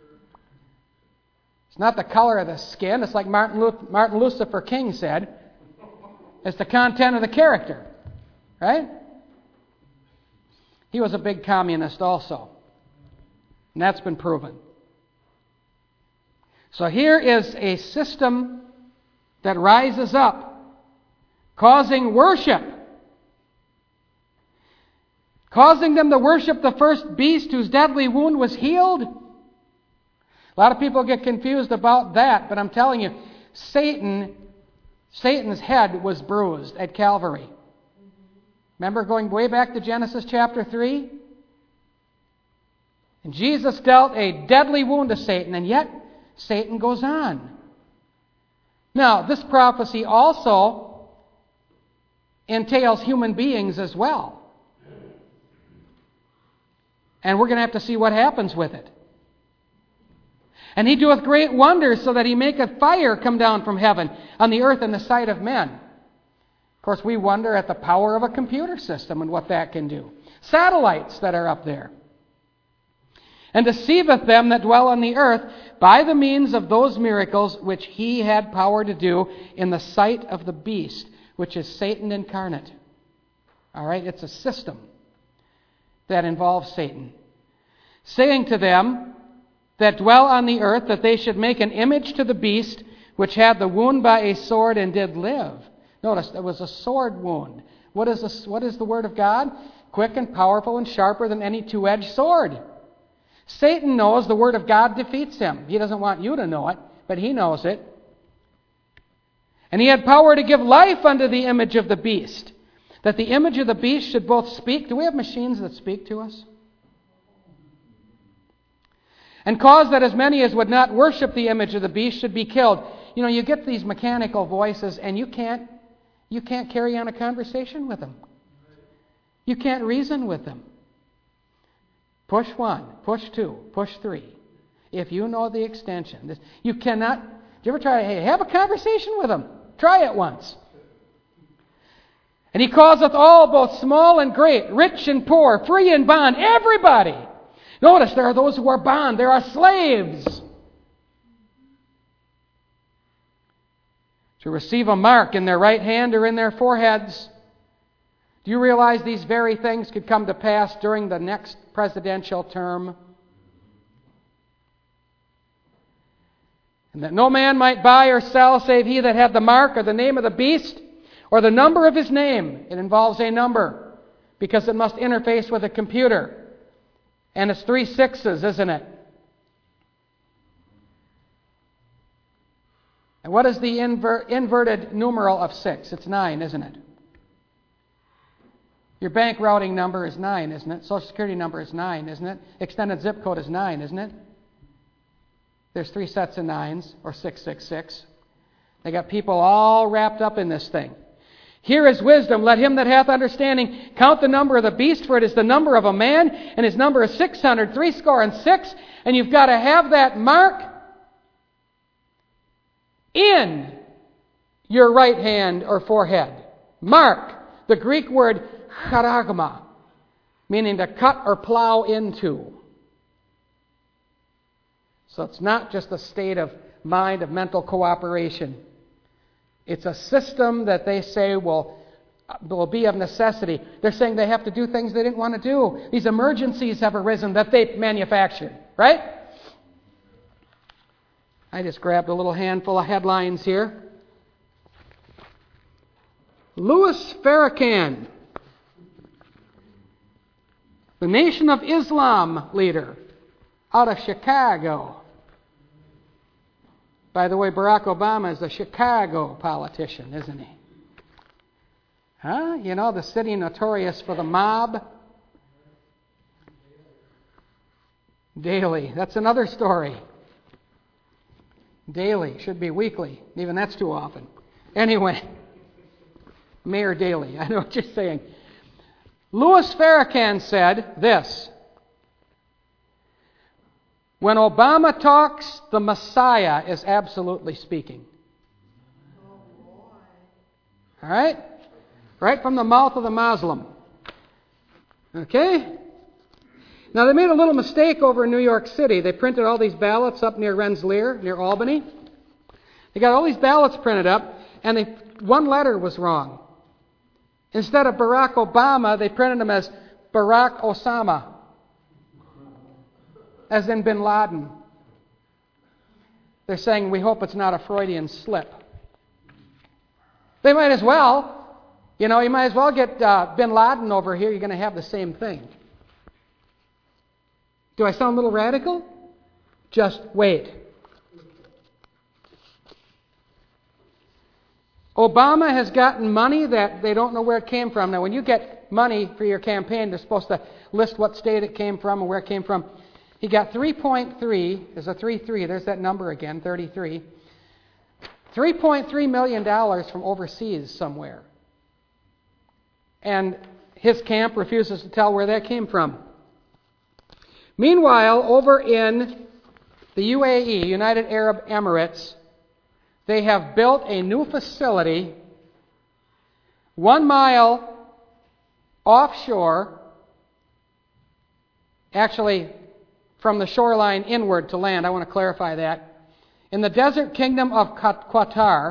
It's not the color of the skin. It's like Martin, Lu- Martin Lucifer King said. It's the content of the character. Right? He was a big communist also. And that's been proven. So here is a system that rises up, causing worship. Causing them to worship the first beast whose deadly wound was healed. A lot of people get confused about that, but I'm telling you, Satan, Satan's head was bruised at Calvary. Remember going way back to Genesis chapter three? And Jesus dealt a deadly wound to Satan, and yet Satan goes on. Now, this prophecy also entails human beings as well. And we're going to have to see what happens with it. And he doeth great wonders, so that he maketh fire come down from heaven on the earth in the sight of men. Of course, we wonder at the power of a computer system and what that can do. Satellites that are up there. And deceiveth them that dwell on the earth by the means of those miracles which he had power to do in the sight of the beast, which is Satan incarnate. All right, it's a system that involves Satan. Saying to them that dwell on the earth that they should make an image to the beast, which had the wound by a sword and did live. Notice, it was a sword wound. What is, a, what is the word of God? Quick and powerful and sharper than any two-edged sword. Satan knows the word of God defeats him. He doesn't want you to know it, but he knows it. And he had power to give life unto the image of the beast, that the image of the beast should both speak. Do we have machines that speak to us? And cause that as many as would not worship the image of the beast should be killed. You know, you get these mechanical voices, and you can't, you can't carry on a conversation with them. You can't reason with them. Push one, push two, push three. If you know the extension, this, you cannot. Do you ever try to hey, have a conversation with them? Try it once. And he causeth all, both small and great, rich and poor, free and bond, everybody. Notice there are those who are bond. There are slaves. To receive a mark in their right hand or in their foreheads. Do you realize these very things could come to pass during the next presidential term? And that no man might buy or sell save he that had the mark or the name of the beast or the number of his name. It involves a number because it must interface with a computer. And it's three sixes, isn't it? And what is the inver- inverted numeral of six? It's nine, isn't it? Your bank routing number is nine, isn't it? Social Security number is nine, isn't it? Extended zip code is nine, isn't it? There's three sets of nines, or six six six. They got people all wrapped up in this thing. Here is wisdom. Let him that hath understanding count the number of the beast, for it is the number of a man, and his number is six hundred, threescore and six. And you've got to have that mark in your right hand or forehead. Mark, the Greek word charagma, meaning to cut or plow into. So it's not just a state of mind, of mental cooperation. It's a system that they say will, will be of necessity. They're saying they have to do things they didn't want to do. These emergencies have arisen that they manufactured, right? I just grabbed a little handful of headlines here. Louis Farrakhan, the Nation of Islam leader out of Chicago. By the way, Barack Obama is a Chicago politician, isn't he? Huh? You know, the city notorious for the mob. Daily. That's another story. Daily. Should be weekly. Even that's too often. Anyway. Mayor Daley. I know what you're saying. Louis Farrakhan said this. When Obama talks, the Messiah is absolutely speaking. All right? Right from the mouth of the Muslim. Okay? Now, they made a little mistake over in New York City. They printed all these ballots up near Rensselaer, near Albany. They got all these ballots printed up, and they, one letter was wrong. Instead of Barack Obama, they printed them as Barack Osama, as in Bin Laden. They're saying, we hope it's not a Freudian slip. They might as well. You know, you might as well get uh, Bin Laden over here. You're going to have the same thing. Do I sound a little radical? Just wait. Obama has gotten money that they don't know where it came from. Now, when you get money for your campaign, they're supposed to list what state it came from and where it came from. He got three point three, there's a three three, there's that number again, thirty-three. three point three million dollars from overseas somewhere. And his camp refuses to tell where that came from. Meanwhile, over in the U A E, United Arab Emirates, they have built a new facility one mile offshore, actually from the shoreline inward to land. I want to clarify that. In the desert kingdom of Qatar,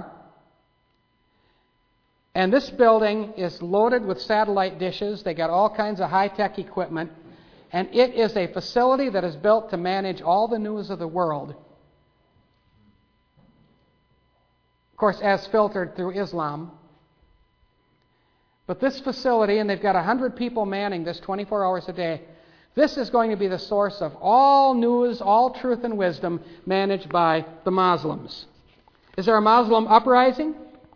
and this building is loaded with satellite dishes. They got all kinds of high-tech equipment, and it is a facility that is built to manage all the news of the world. Of course, as filtered through Islam. But this facility, and they've got one hundred people manning this twenty-four hours a day, this is going to be the source of all news, all truth and wisdom managed by the Muslims. Is there a Muslim uprising?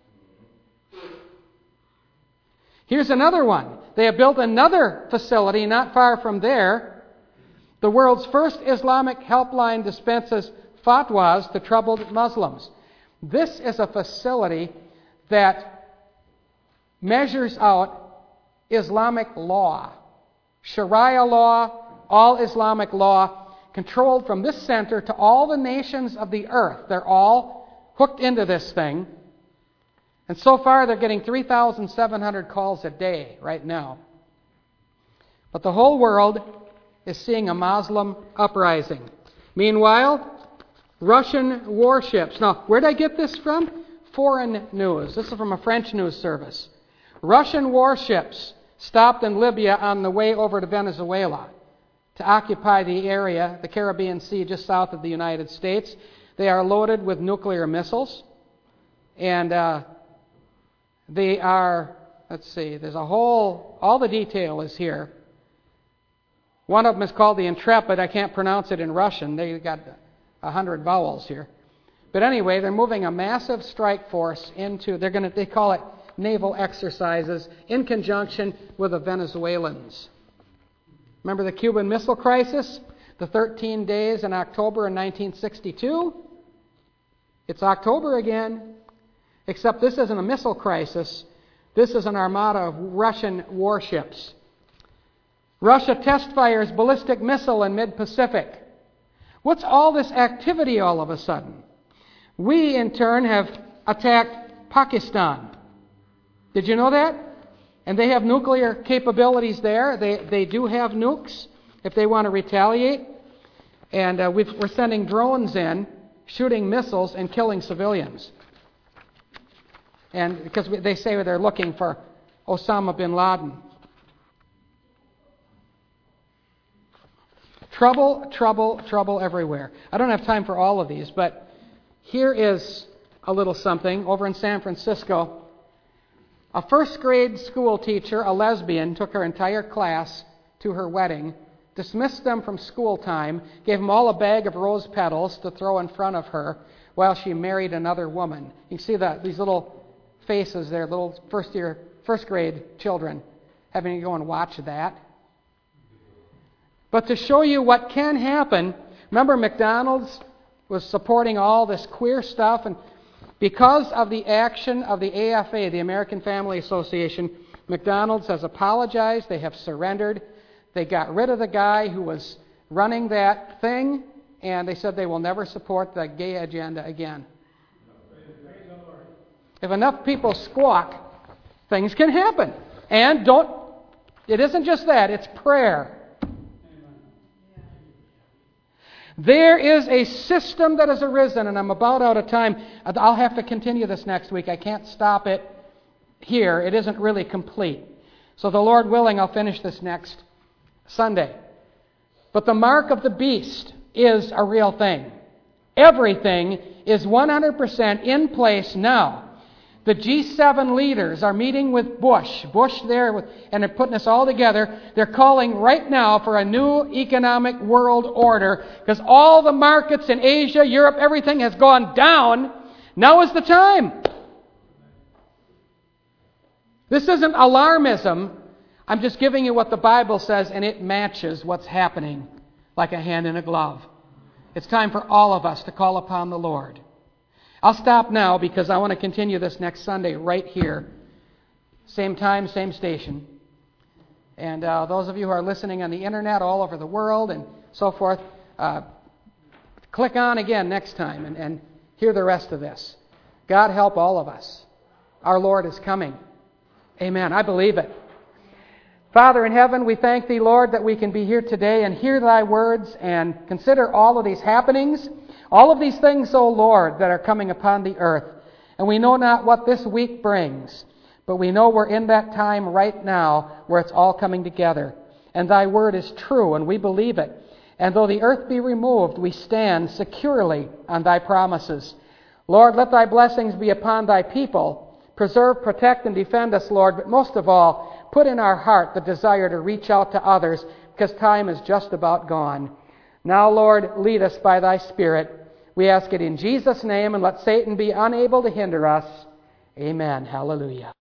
Here's another one. They have built another facility not far from there. The world's first Islamic helpline dispenses fatwas to troubled Muslims. This is a facility that measures out Islamic law, Sharia law, all Islamic law, controlled from this center to all the nations of the earth. They're all hooked into this thing. And so far, they're getting three thousand seven hundred calls a day right now. But the whole world is seeing a Muslim uprising. Meanwhile, Russian warships. Now, where did I get this from? Foreign news. This is from a French news service. Russian warships stopped in Libya on the way over to Venezuela to occupy the area, the Caribbean Sea, just south of the United States. They are loaded with nuclear missiles. And uh, they are, let's see, there's a whole, all the detail is here. One of them is called the Intrepid. I can't pronounce it in Russian. They got a hundred vowels here. But anyway, they're moving a massive strike force into, they're going to, they call it naval exercises in conjunction with the Venezuelans. Remember the Cuban Missile Crisis? The thirteen days in October in nineteen sixty-two? It's October again. Except this isn't a missile crisis. This is an armada of Russian warships. Russia test fires ballistic missile in mid-Pacific. What's all this activity all of a sudden? We, in turn, have attacked Pakistan. Did you know that? And they have nuclear capabilities there. They they do have nukes if they want to retaliate. And uh, we've, we're sending drones in, shooting missiles and killing civilians. And because they say they're looking for Osama bin Laden. Trouble, trouble, trouble everywhere. I don't have time for all of these, but here is a little something. Over in San Francisco, a first grade school teacher, a lesbian, took her entire class to her wedding, dismissed them from school time, gave them all a bag of rose petals to throw in front of her while she married another woman. You can see that these little faces there, little first year, first grade children, having to go and watch that. But to show you what can happen, remember McDonald's was supporting all this queer stuff, and because of the action of the A F A, the American Family Association, McDonald's has apologized, they have surrendered, they got rid of the guy who was running that thing, and they said they will never support the gay agenda again. If enough people squawk, things can happen. And don't, it isn't just that, it's prayer. There is a system that has arisen, and I'm about out of time. I'll have to continue this next week. I can't stop it here. It isn't really complete. So the Lord willing, I'll finish this next Sunday. But the mark of the beast is a real thing. Everything is one hundred percent in place now. The G seven leaders are meeting with Bush. Bush there, with, and they're putting us all together. They're calling right now for a new economic world order because all the markets in Asia, Europe, everything has gone down. Now is the time. This isn't alarmism. I'm just giving you what the Bible says, and it matches what's happening. like a hand in a glove. It's time for all of us to call upon the Lord. I'll stop now because I want to continue this next Sunday right here. Same time, same station. And uh, those of you who are listening on the internet all over the world and so forth, uh, click on again next time and, and hear the rest of this. God help all of us. Our Lord is coming. Amen. I believe it. Father in heaven, we thank Thee, Lord, that we can be here today and hear Thy words and consider all of these happenings, all of these things, O Lord, that are coming upon the earth. And we know not what this week brings, but we know we're in that time right now where it's all coming together. And Thy word is true, and we believe it. And though the earth be removed, we stand securely on Thy promises. Lord, let Thy blessings be upon Thy people. Preserve, protect, and defend us, Lord, but most of all, put in our heart the desire to reach out to others, because time is just about gone. Now, Lord, lead us by Thy Spirit. We ask it in Jesus' name, and let Satan be unable to hinder us. Amen. Hallelujah.